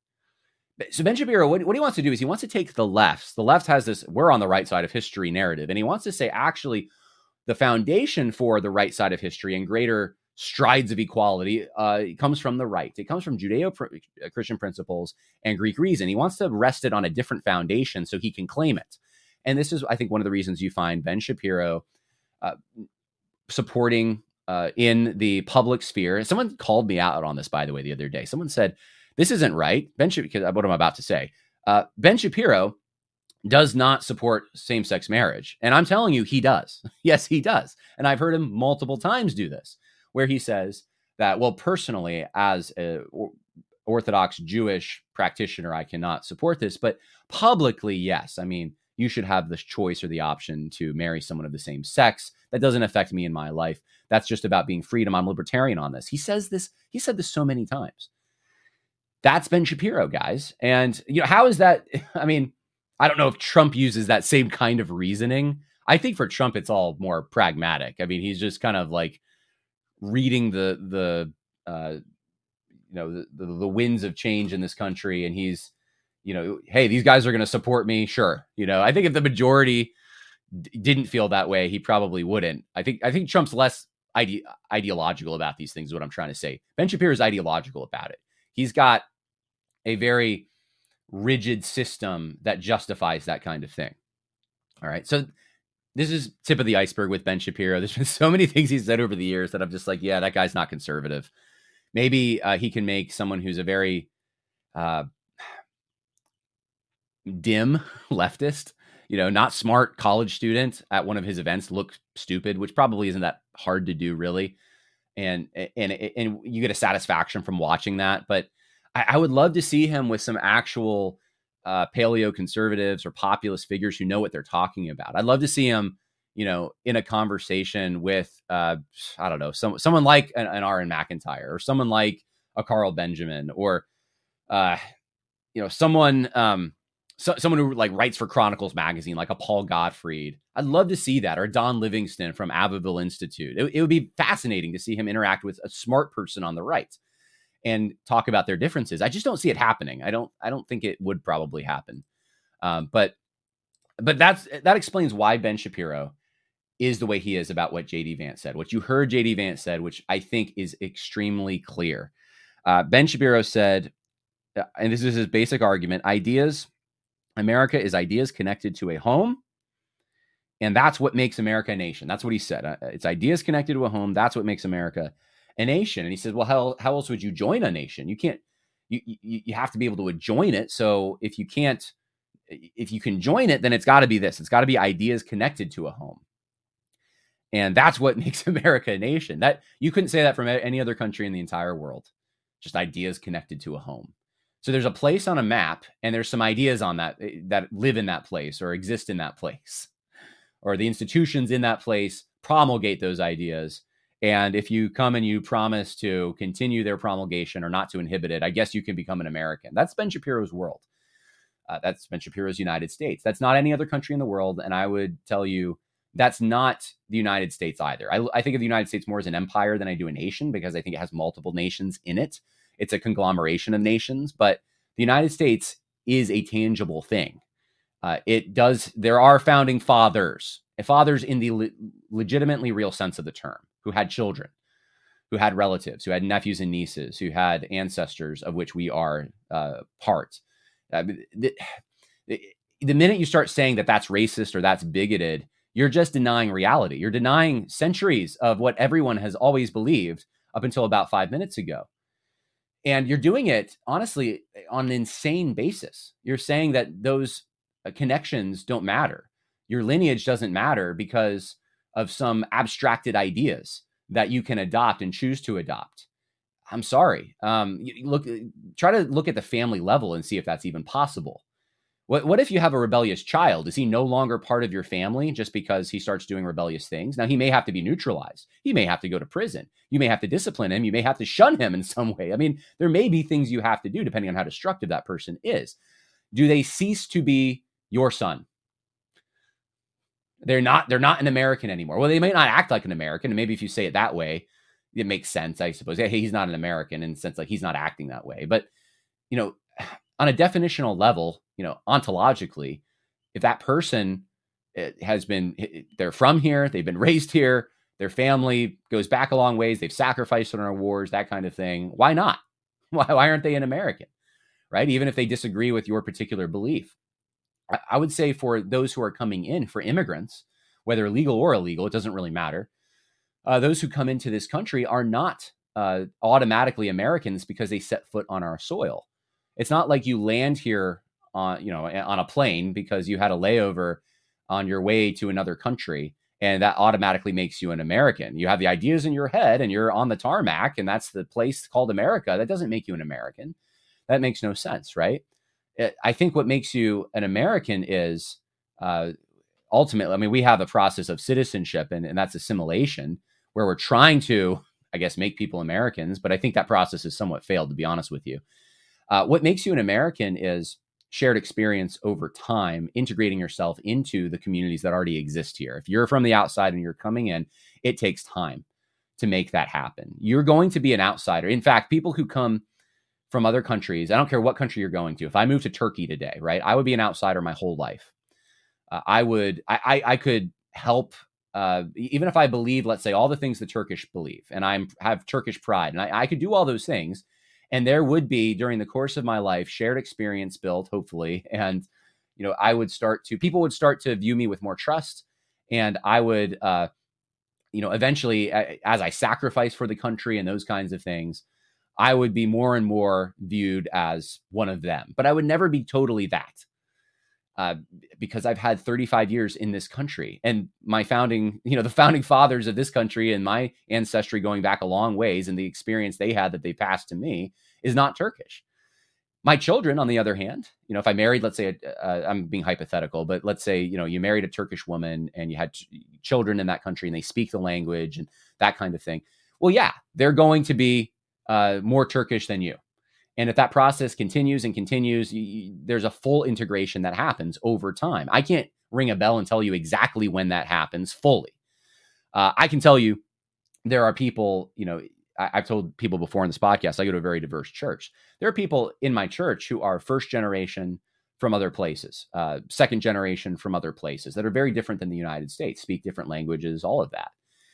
So Ben Shapiro, what, what he wants to do is he wants to take the left. The left has this, we're on the right side of history narrative. And he wants to say, actually, the foundation for the right side of history and greater strides of equality uh, it comes from the right. It comes from Judeo-Christian principles and Greek reason. He wants to rest it on a different foundation so he can claim it. And this is, I think, one of the reasons you find Ben Shapiro uh, supporting uh, in the public sphere. Someone called me out on this, by the way, the other day. Someone said, this isn't right. Ben Shapiro, what I'm about to say. Uh, Ben Shapiro does not support same-sex marriage. And I'm telling you, he does. Yes, he does. And I've heard him multiple times do this, where he says that, well, personally, as an Orthodox Jewish practitioner, I cannot support this, but publicly, yes. I mean, you should have the choice or the option to marry someone of the same sex. That doesn't affect me in my life. That's just about being freedom. I'm libertarian on this. He says this, he said this so many times. That's Ben Shapiro, guys. And, you know, how is that? I mean, I don't know if Trump uses that same kind of reasoning. I think for Trump, it's all more pragmatic. I mean, he's just kind of like reading the, the uh, you know, the, the, the winds of change in this country. And he's, you know, hey, these guys are going to support me. Sure. You know, I think if the majority d- didn't feel that way, he probably wouldn't. I think, I think Trump's less ide- ideological about these things is what I'm trying to say. Ben Shapiro is ideological about it. He's got a very rigid system that justifies that kind of thing. All right. So this is tip of the iceberg with Ben Shapiro. There's been so many things he's said over the years that I'm just like, yeah, that guy's not conservative. Maybe uh, he can make someone who's a very uh, dim leftist, you know, not smart college student at one of his events look stupid, which probably isn't that hard to do, really. And, and, and you get a satisfaction from watching that. But I, I would love to see him with some actual uh, paleo conservatives or populist figures who know what they're talking about. I'd love to see him, you know, in a conversation with, uh, I don't know, some, someone like an, an Aaron McIntyre or someone like a Carl Benjamin or, uh, you know, someone, um, so, someone who like writes for Chronicles magazine, like a Paul Gottfried. I'd love to see that, or Don Livingston from Abbeville Institute. It, it would be fascinating to see him interact with a smart person on the right and talk about their differences. I just don't see it happening. I don't, I don't think it would probably happen. Um, but, but that's, that explains why Ben Shapiro is the way he is about what J D Vance said, what you heard J D Vance said, which I think is extremely clear. Uh, Ben Shapiro said, and this is his basic argument, ideas, America is ideas connected to a home. And that's what makes America a nation. That's what he said. Uh, it's ideas connected to a home. That's what makes America a nation. And he said, well, how, how else would you join a nation? You can't, you, you, you have to be able to join it. So if you can't, if you can join it, then it's got to be this. It's got to be ideas connected to a home. And that's what makes America a nation. That you couldn't say that from any other country in the entire world. Just ideas connected to a home. So there's a place on a map, and there's some ideas on that that live in that place or exist in that place, or the institutions in that place promulgate those ideas. And if you come and you promise to continue their promulgation or not to inhibit it, I guess you can become an American. That's Ben Shapiro's world. Uh, that's Ben Shapiro's United States. That's not any other country in the world. And I would tell you, that's not the United States either. I, I think of the United States more as an empire than I do a nation, because I think it has multiple nations in it. It's a conglomeration of nations, but the United States is a tangible thing. Uh, it does. There are founding fathers, fathers in the le- legitimately real sense of the term, who had children, who had relatives, who had nephews and nieces, who had ancestors of which we are uh, part. Uh, the, the minute you start saying that that's racist or that's bigoted, you're just denying reality. You're denying centuries of what everyone has always believed up until about five minutes ago. And you're doing it, honestly, on an insane basis. You're saying that those connections don't matter. Your lineage doesn't matter because of some abstracted ideas that you can adopt and choose to adopt. I'm sorry. Um, look, try to look at the family level and see if that's even possible. What, what if you have a rebellious child? Is he no longer part of your family just because he starts doing rebellious things? Now, he may have to be neutralized. He may have to go to prison. You may have to discipline him. You may have to shun him in some way. I mean, there may be things you have to do depending on how destructive that person is. Do they cease to be your son? They're not, they're not an American anymore. Well, they may not act like an American. And maybe if you say it that way, it makes sense, I suppose. Yeah, hey, he's not an American in the sense like he's not acting that way. But, you know, on a definitional level, you know, ontologically, if that person has been, they're from here, they've been raised here, their family goes back a long ways, they've sacrificed in our wars, that kind of thing, why not? Why, why aren't they an American, right? Even if they disagree with your particular belief. I, I would say for those who are coming in, for immigrants, whether legal or illegal, it doesn't really matter. Uh, those who come into this country are not uh, automatically Americans because they set foot on our soil. It's not like you land here on, you know, on a plane because you had a layover on your way to another country, and that automatically makes you an American. You have the ideas in your head and you're on the tarmac and that's the place called America. That doesn't make you an American. That makes no sense, right? It, I think what makes you an American is uh, ultimately, I mean, we have a process of citizenship and, and that's assimilation where we're trying to, I guess, make people Americans. But I think that process has somewhat failed, to be honest with you. Uh, what makes you an American is shared experience over time, integrating yourself into the communities that already exist here. If you're from the outside and you're coming in, it takes time to make that happen. You're going to be an outsider. In fact, people who come from other countries, I don't care what country you're going to. If I moved to Turkey today, right, I would be an outsider my whole life. Uh, I would, I, I, I could help, uh, even if I believe, let's say, all the things the Turkish believe, and I have Turkish pride, and I, I could do all those things. And there would be, during the course of my life, shared experience built, hopefully. And, you know, I would start to, people would start to view me with more trust. And I would, uh, you know, eventually, as I sacrifice for the country and those kinds of things, I would be more and more viewed as one of them. But I would never be totally that. Uh, because I've had thirty-five years in this country, and my founding, you know, the founding fathers of this country and my ancestry going back a long ways, and the experience they had that they passed to me is not Turkish. My children, on the other hand, you know, if I married, let's say, uh, I'm being hypothetical, but let's say, you know, you married a Turkish woman and you had ch- children in that country and they speak the language and that kind of thing. Well, yeah, they're going to be uh, more Turkish than you. And if that process continues and continues, you, you, there's a full integration that happens over time. I can't ring a bell and tell you exactly when that happens fully. Uh, I can tell you there are people, you know, I, I've told people before in this podcast, I go to a very diverse church. There are people in my church who are first generation from other places, uh, second generation from other places that are very different than the United States, speak different languages, all of that.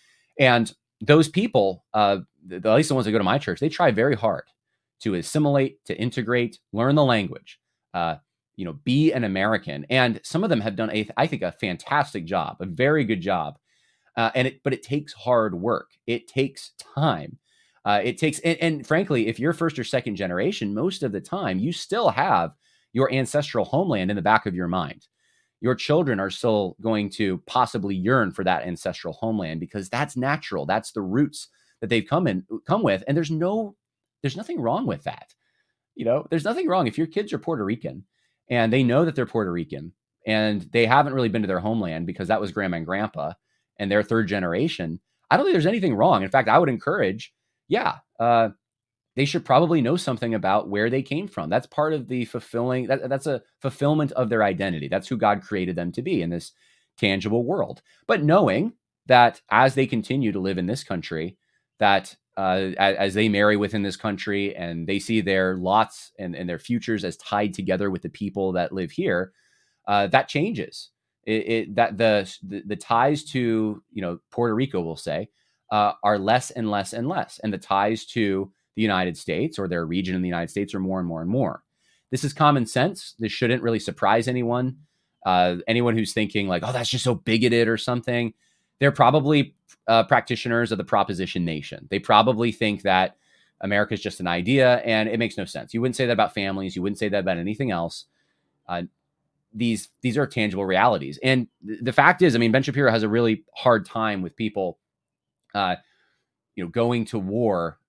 And those people, uh, at least the ones that go to my church, they try very hard to assimilate, to integrate, learn the language, uh, you know, be an American. And some of them have done, a, I think, a fantastic job, a very good job. Uh, and it, but it takes hard work. It takes time. Uh, it takes, and, and frankly, if you're first or second generation, most of the time, you still have your ancestral homeland in the back of your mind. Your children are still going to possibly yearn for that ancestral homeland because that's natural. That's the roots that they've come in, come with. And there's no, there's nothing wrong with that. You know, there's nothing wrong if your kids are Puerto Rican and they know that they're Puerto Rican and they haven't really been to their homeland because that was grandma and grandpa and they're third generation. I don't think there's anything wrong. In fact, I would encourage, yeah, uh, they should probably know something about where they came from. That's part of the fulfilling, that, that's a fulfillment of their identity. That's who God created them to be in this tangible world. But knowing that as they continue to live in this country, that uh, as, as they marry within this country and they see their lots and, and their futures as tied together with the people that live here, uh, that changes. It, it, that the, the the ties to, you know, Puerto Rico, we'll say, uh, are less and less and less. And the ties to the United States or their region in the United States are more and more and more. This is common sense. This shouldn't really surprise anyone. Uh, anyone who's thinking like, oh, that's just so bigoted or something. They're probably uh, practitioners of the proposition nation. They probably think that America is just an idea and it makes no sense. You wouldn't say that about families. You wouldn't say that about anything else. Uh, these, these are tangible realities. And th- the fact is, I mean, Ben Shapiro has a really hard time with people, uh, you know, going to war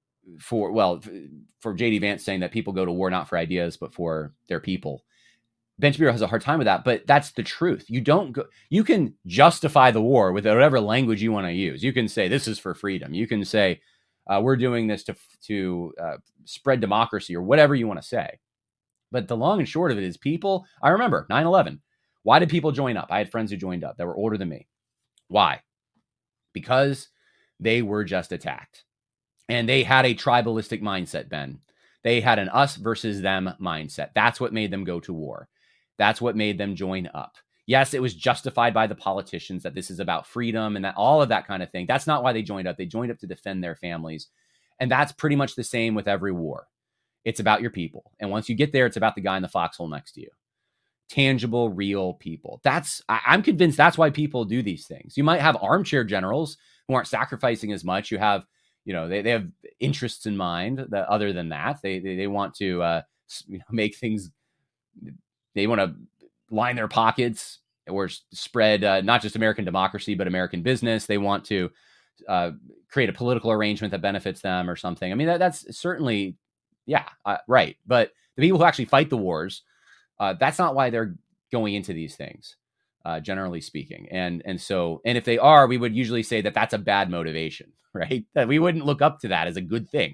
for, well, for J D Vance saying that people go to war not for ideas, but for their people. Ben Shapiro has a hard time with that, but that's the truth. You don't go, you can justify the war with whatever language you want to use. You can say this is for freedom. You can say uh, we're doing this to, to uh, spread democracy or whatever you want to say. But the long and short of it is people, I remember nine eleven. Why did people join up? I had friends who joined up that were older than me. Why? Because they were just attacked. And they had a tribalistic mindset, Ben. They had an us versus them mindset. That's what made them go to war. That's what made them join up. Yes, it was justified by the politicians that this is about freedom and that all of that kind of thing. That's not why they joined up. They joined up to defend their families. And that's pretty much the same with every war. It's about your people. And once you get there, it's about the guy in the foxhole next to you. Tangible, real people. That's, I, I'm convinced that's why people do these things. You might have armchair generals who aren't sacrificing as much. You have, you know, they, they have interests in mind that other than that, they, they, they want to uh, you know, make things, they want to line their pockets or spread uh, not just American democracy, but American business. They want to uh, create a political arrangement that benefits them or something. I mean, that, that's certainly, yeah, uh, right. But the people who actually fight the wars, uh, that's not why they're going into these things, uh, generally speaking. And, and so, and if they are, we would usually say that that's a bad motivation, right? That we wouldn't look up to that as a good thing.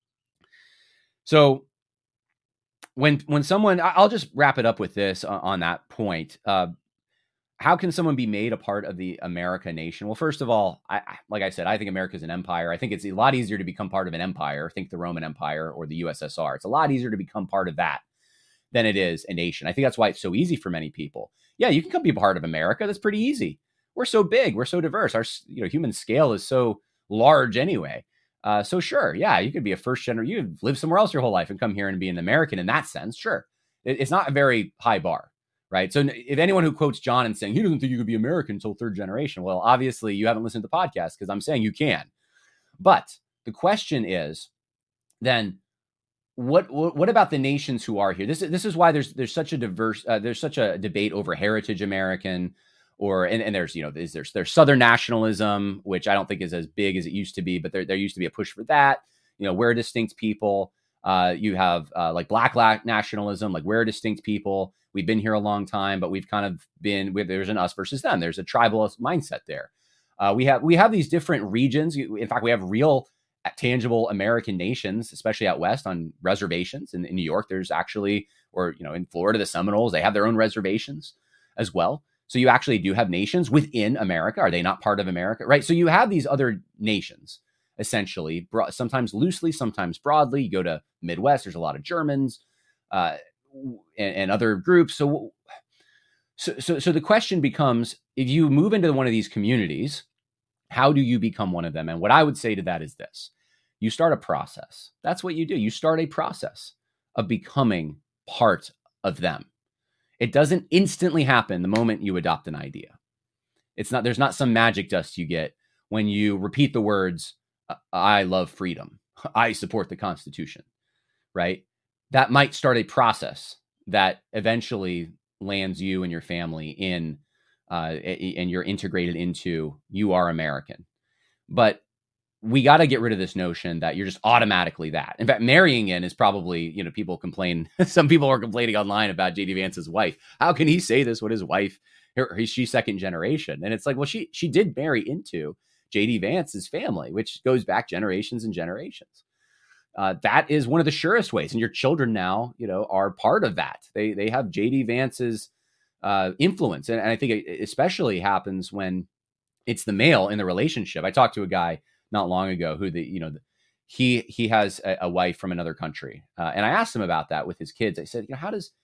So when, when someone, I'll just wrap it up with this on, on that point. Uh, how can someone be made a part of the America nation? Well, first of all, I, like I said, I think America is an empire. I think it's a lot easier to become part of an empire. Think the Roman Empire or the U S S R. It's a lot easier to become part of that than it is a nation. I think that's why it's so easy for many people. Yeah, you can come be a part of America. That's pretty easy. We're so big. We're so diverse. Our, you know, human scale is so large anyway. Uh, so sure, yeah, you could be a first generation. You could live somewhere else your whole life and come here and be an American in that sense. Sure, it, it's not a very high bar. Right. So if anyone who quotes John and saying he doesn't think you could be American until third generation, well, obviously you haven't listened to the podcast because I'm saying you can. But the question is then what, what what about the nations who are here? This is this is why there's there's such a diverse uh, there's such a debate over heritage American or and, and there's, you know, there's, there's there's Southern nationalism, which I don't think is as big as it used to be. But there, there used to be a push for that. You know, we're a distinct people. Uh, you have uh, like black nationalism, like we're a distinct people. We've been here a long time, but we've kind of been, there's an us versus them. There's a tribal mindset there. Uh, we have we have these different regions. In fact, we have real tangible American nations, especially out west on reservations. In, in New York, there's actually, or, you know, in Florida, the Seminoles, they have their own reservations as well. So you actually do have nations within America. Are they not part of America? Right. So you have these other nations, essentially, sometimes loosely, sometimes broadly. You go to Midwest, there's a lot of Germans uh, and, and other groups. So, so, so, so the question becomes, if you move into one of these communities, how do you become one of them? And what I would say to that is this: you start a process. That's what you do. You start a process of becoming part of them. It doesn't instantly happen the moment you adopt an idea. It's not, there's not some magic dust you get when you repeat the words, I love freedom, I support the Constitution, right? That might start a process that eventually lands you and your family in Uh, and you're integrated into, you are American. But we got to get rid of this notion that you're just automatically that. In fact, marrying in is probably, you know, people complain. Some people are complaining online about J D Vance's wife. How can he say this with his wife? Her, she's second generation. And it's like, well, she she did marry into J D Vance's family, which goes back generations and generations. Uh, that is one of the surest ways. And your children now, you know, are part of that. They they have J D Vance's uh, influence. And, and I think it especially happens when it's the male in the relationship. I talked to a guy not long ago who the, you know, he, he has a, a wife from another country. Uh, and I asked him about that with his kids. I said, you know, how does,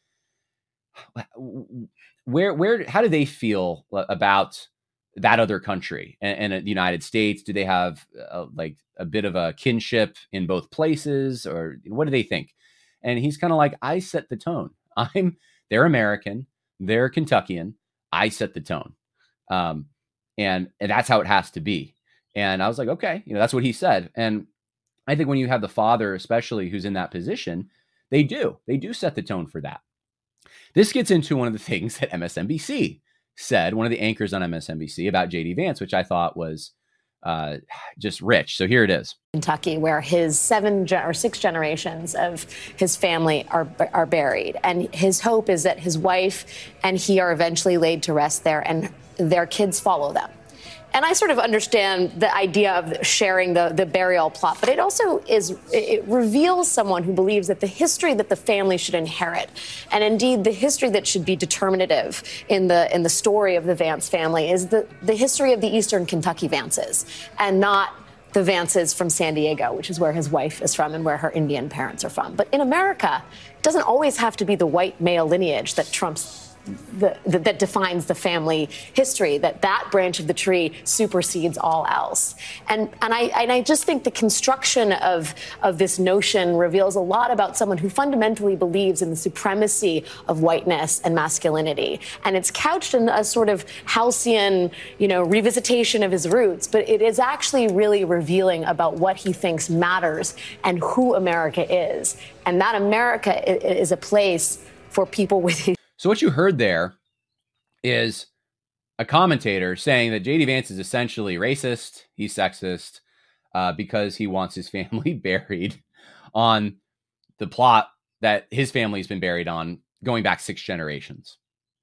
where, where, how do they feel about that other country and, and the United States? Do they have uh, like a bit of a kinship in both places, or what do they think? And he's kind of like, I set the tone. I'm, they're American. They're Kentuckian. I set the tone. Um, and, and that's how it has to be. And I was like, okay, you know, that's what he said. And I think when you have the father, especially who's in that position, they do, they do set the tone for that. This gets into one of the things that M S N B C said, one of the anchors on M S N B C about J D Vance, which I thought was uh, just rich. So here it is. Kentucky, where his seven ge- or six generations of his family are are buried. And his hope is that his wife and he are eventually laid to rest there and their kids follow them. And I sort of understand the idea of sharing the, the burial plot, but it also is, it reveals someone who believes that the history that the family should inherit, and indeed the history that should be determinative in the in the story of the Vance family, is the, the history of the Eastern Kentucky Vances, and not the Vances from San Diego, which is where his wife is from and where her Indian parents are from. But in America, it doesn't always have to be the white male lineage that trumps The, the, that defines the family history, that that branch of the tree supersedes all else. And and I and I just think the construction of, of this notion reveals a lot about someone who fundamentally believes in the supremacy of whiteness and masculinity. And it's couched in a sort of halcyon, you know, revisitation of his roots, but it is actually really revealing about what he thinks matters and who America is. And that America is a place for people with So what you heard there is a commentator saying that J D Vance is essentially racist, he's sexist, uh, because he wants his family buried on the plot that his family's been buried on going back six generations.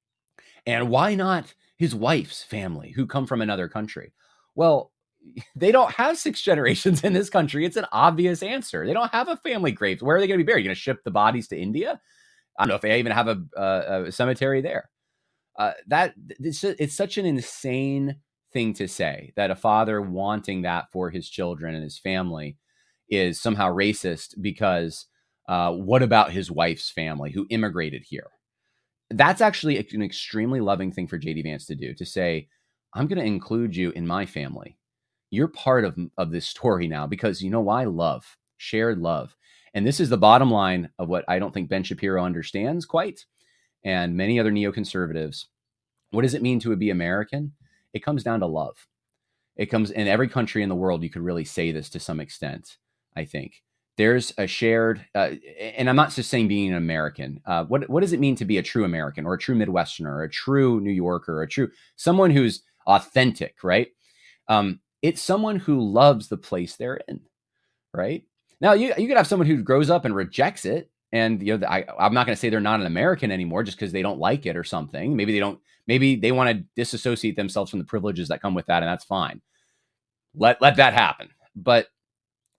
And why not his wife's family, who come from another country? Well, they don't have six generations in this country. It's an obvious answer. They don't have a family grave. Where are they going to be buried? You're going to ship the bodies to India? I don't know if they even have a, a, a cemetery there. Uh, that it's, it's such an insane thing to say, that a father wanting that for his children and his family is somehow racist because uh, what about his wife's family who immigrated here? That's actually an extremely loving thing for J D Vance to do, to say, I'm going to include you in my family. You're part of, of this story now, because you know why? Love, shared love. And this is the bottom line of what I don't think Ben Shapiro understands quite, and many other neoconservatives. What does it mean to be American? It comes down to love. It comes in every country in the world. You could really say this to some extent, I think. There's a shared, uh, and I'm not just saying being an American. Uh, what, what does it mean to be a true American, or a true Midwesterner, or a true New Yorker, or a true, someone who's authentic, right? Um, it's someone who loves the place they're in, right? Now, you you could have someone who grows up and rejects it, and you know, I, I'm not going to say they're not an American anymore just because they don't like it or something. Maybe they don't. Maybe they want to disassociate themselves from the privileges that come with that, and that's fine. Let let that happen. But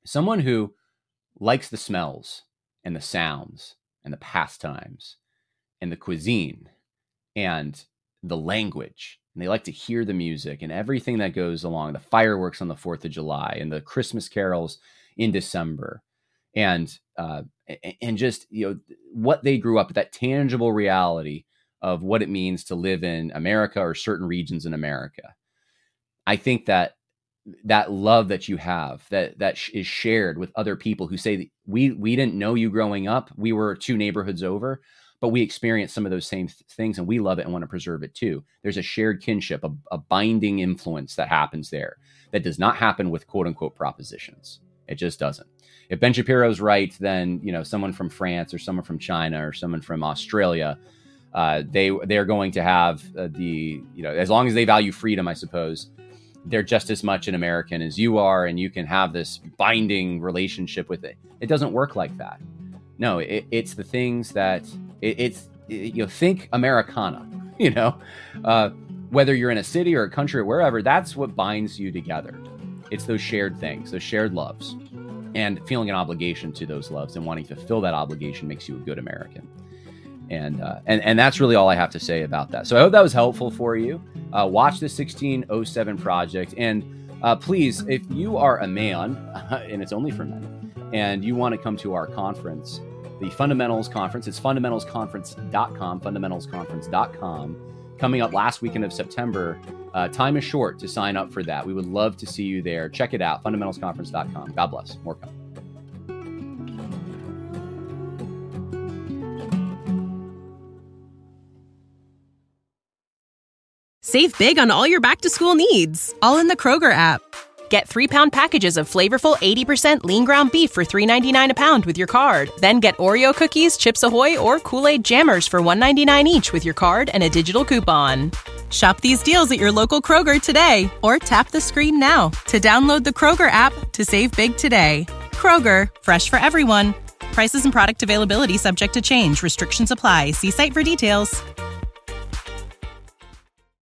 someone who likes the smells and the sounds and the pastimes and the cuisine and the language. And they like to hear the music and everything that goes along, the fireworks on the fourth of July and the Christmas carols in December. And, uh, and just, you know, what they grew up with, that tangible reality of what it means to live in America or certain regions in America. I think that that love that you have, that that sh- is shared with other people who say that we we didn't know you growing up. We were two neighborhoods over, but we experienced some of those same th- things and we love it and want to preserve it too. There's a shared kinship, a, a binding influence that happens there that does not happen with quote unquote propositions. It just doesn't. If Ben Shapiro's right, then, you know, someone from France or someone from China or someone from Australia, uh, they they're going to have uh, the, you know, as long as they value freedom, I suppose, they're just as much an American as you are, and you can have this binding relationship with it. It doesn't work like that. No, it, it's the things that it, it's, it, you know, think Americana, you know, uh, whether you're in a city or a country or wherever, that's what binds you together. It's those shared things, those shared loves, and feeling an obligation to those loves and wanting to fulfill that obligation makes you a good American. And, uh, and, and that's really all I have to say about that. So I hope that was helpful for you. Uh, watch the sixteen oh seven Project. And uh, please, if you are a man, and it's only for men, and you want to come to our conference, the Fundamentals Conference, it's fundamentals conference dot com, fundamentals conference dot com, coming up last weekend of September. Uh, time is short to sign up for that. We would love to see you there. Check it out, fundamentals conference dot com. God bless. More coming. Save big on all your back-to-school needs, all in the Kroger app. Get three-pound packages of flavorful eighty percent lean ground beef for three ninety-nine a pound with your card. Then get Oreo cookies, Chips Ahoy, or Kool-Aid Jammers for one ninety-nine each with your card and a digital coupon. Shop these deals at your local Kroger today, or tap the screen now to download the Kroger app to save big today. Kroger, fresh for everyone. Prices and product availability subject to change. Restrictions apply. See site for details.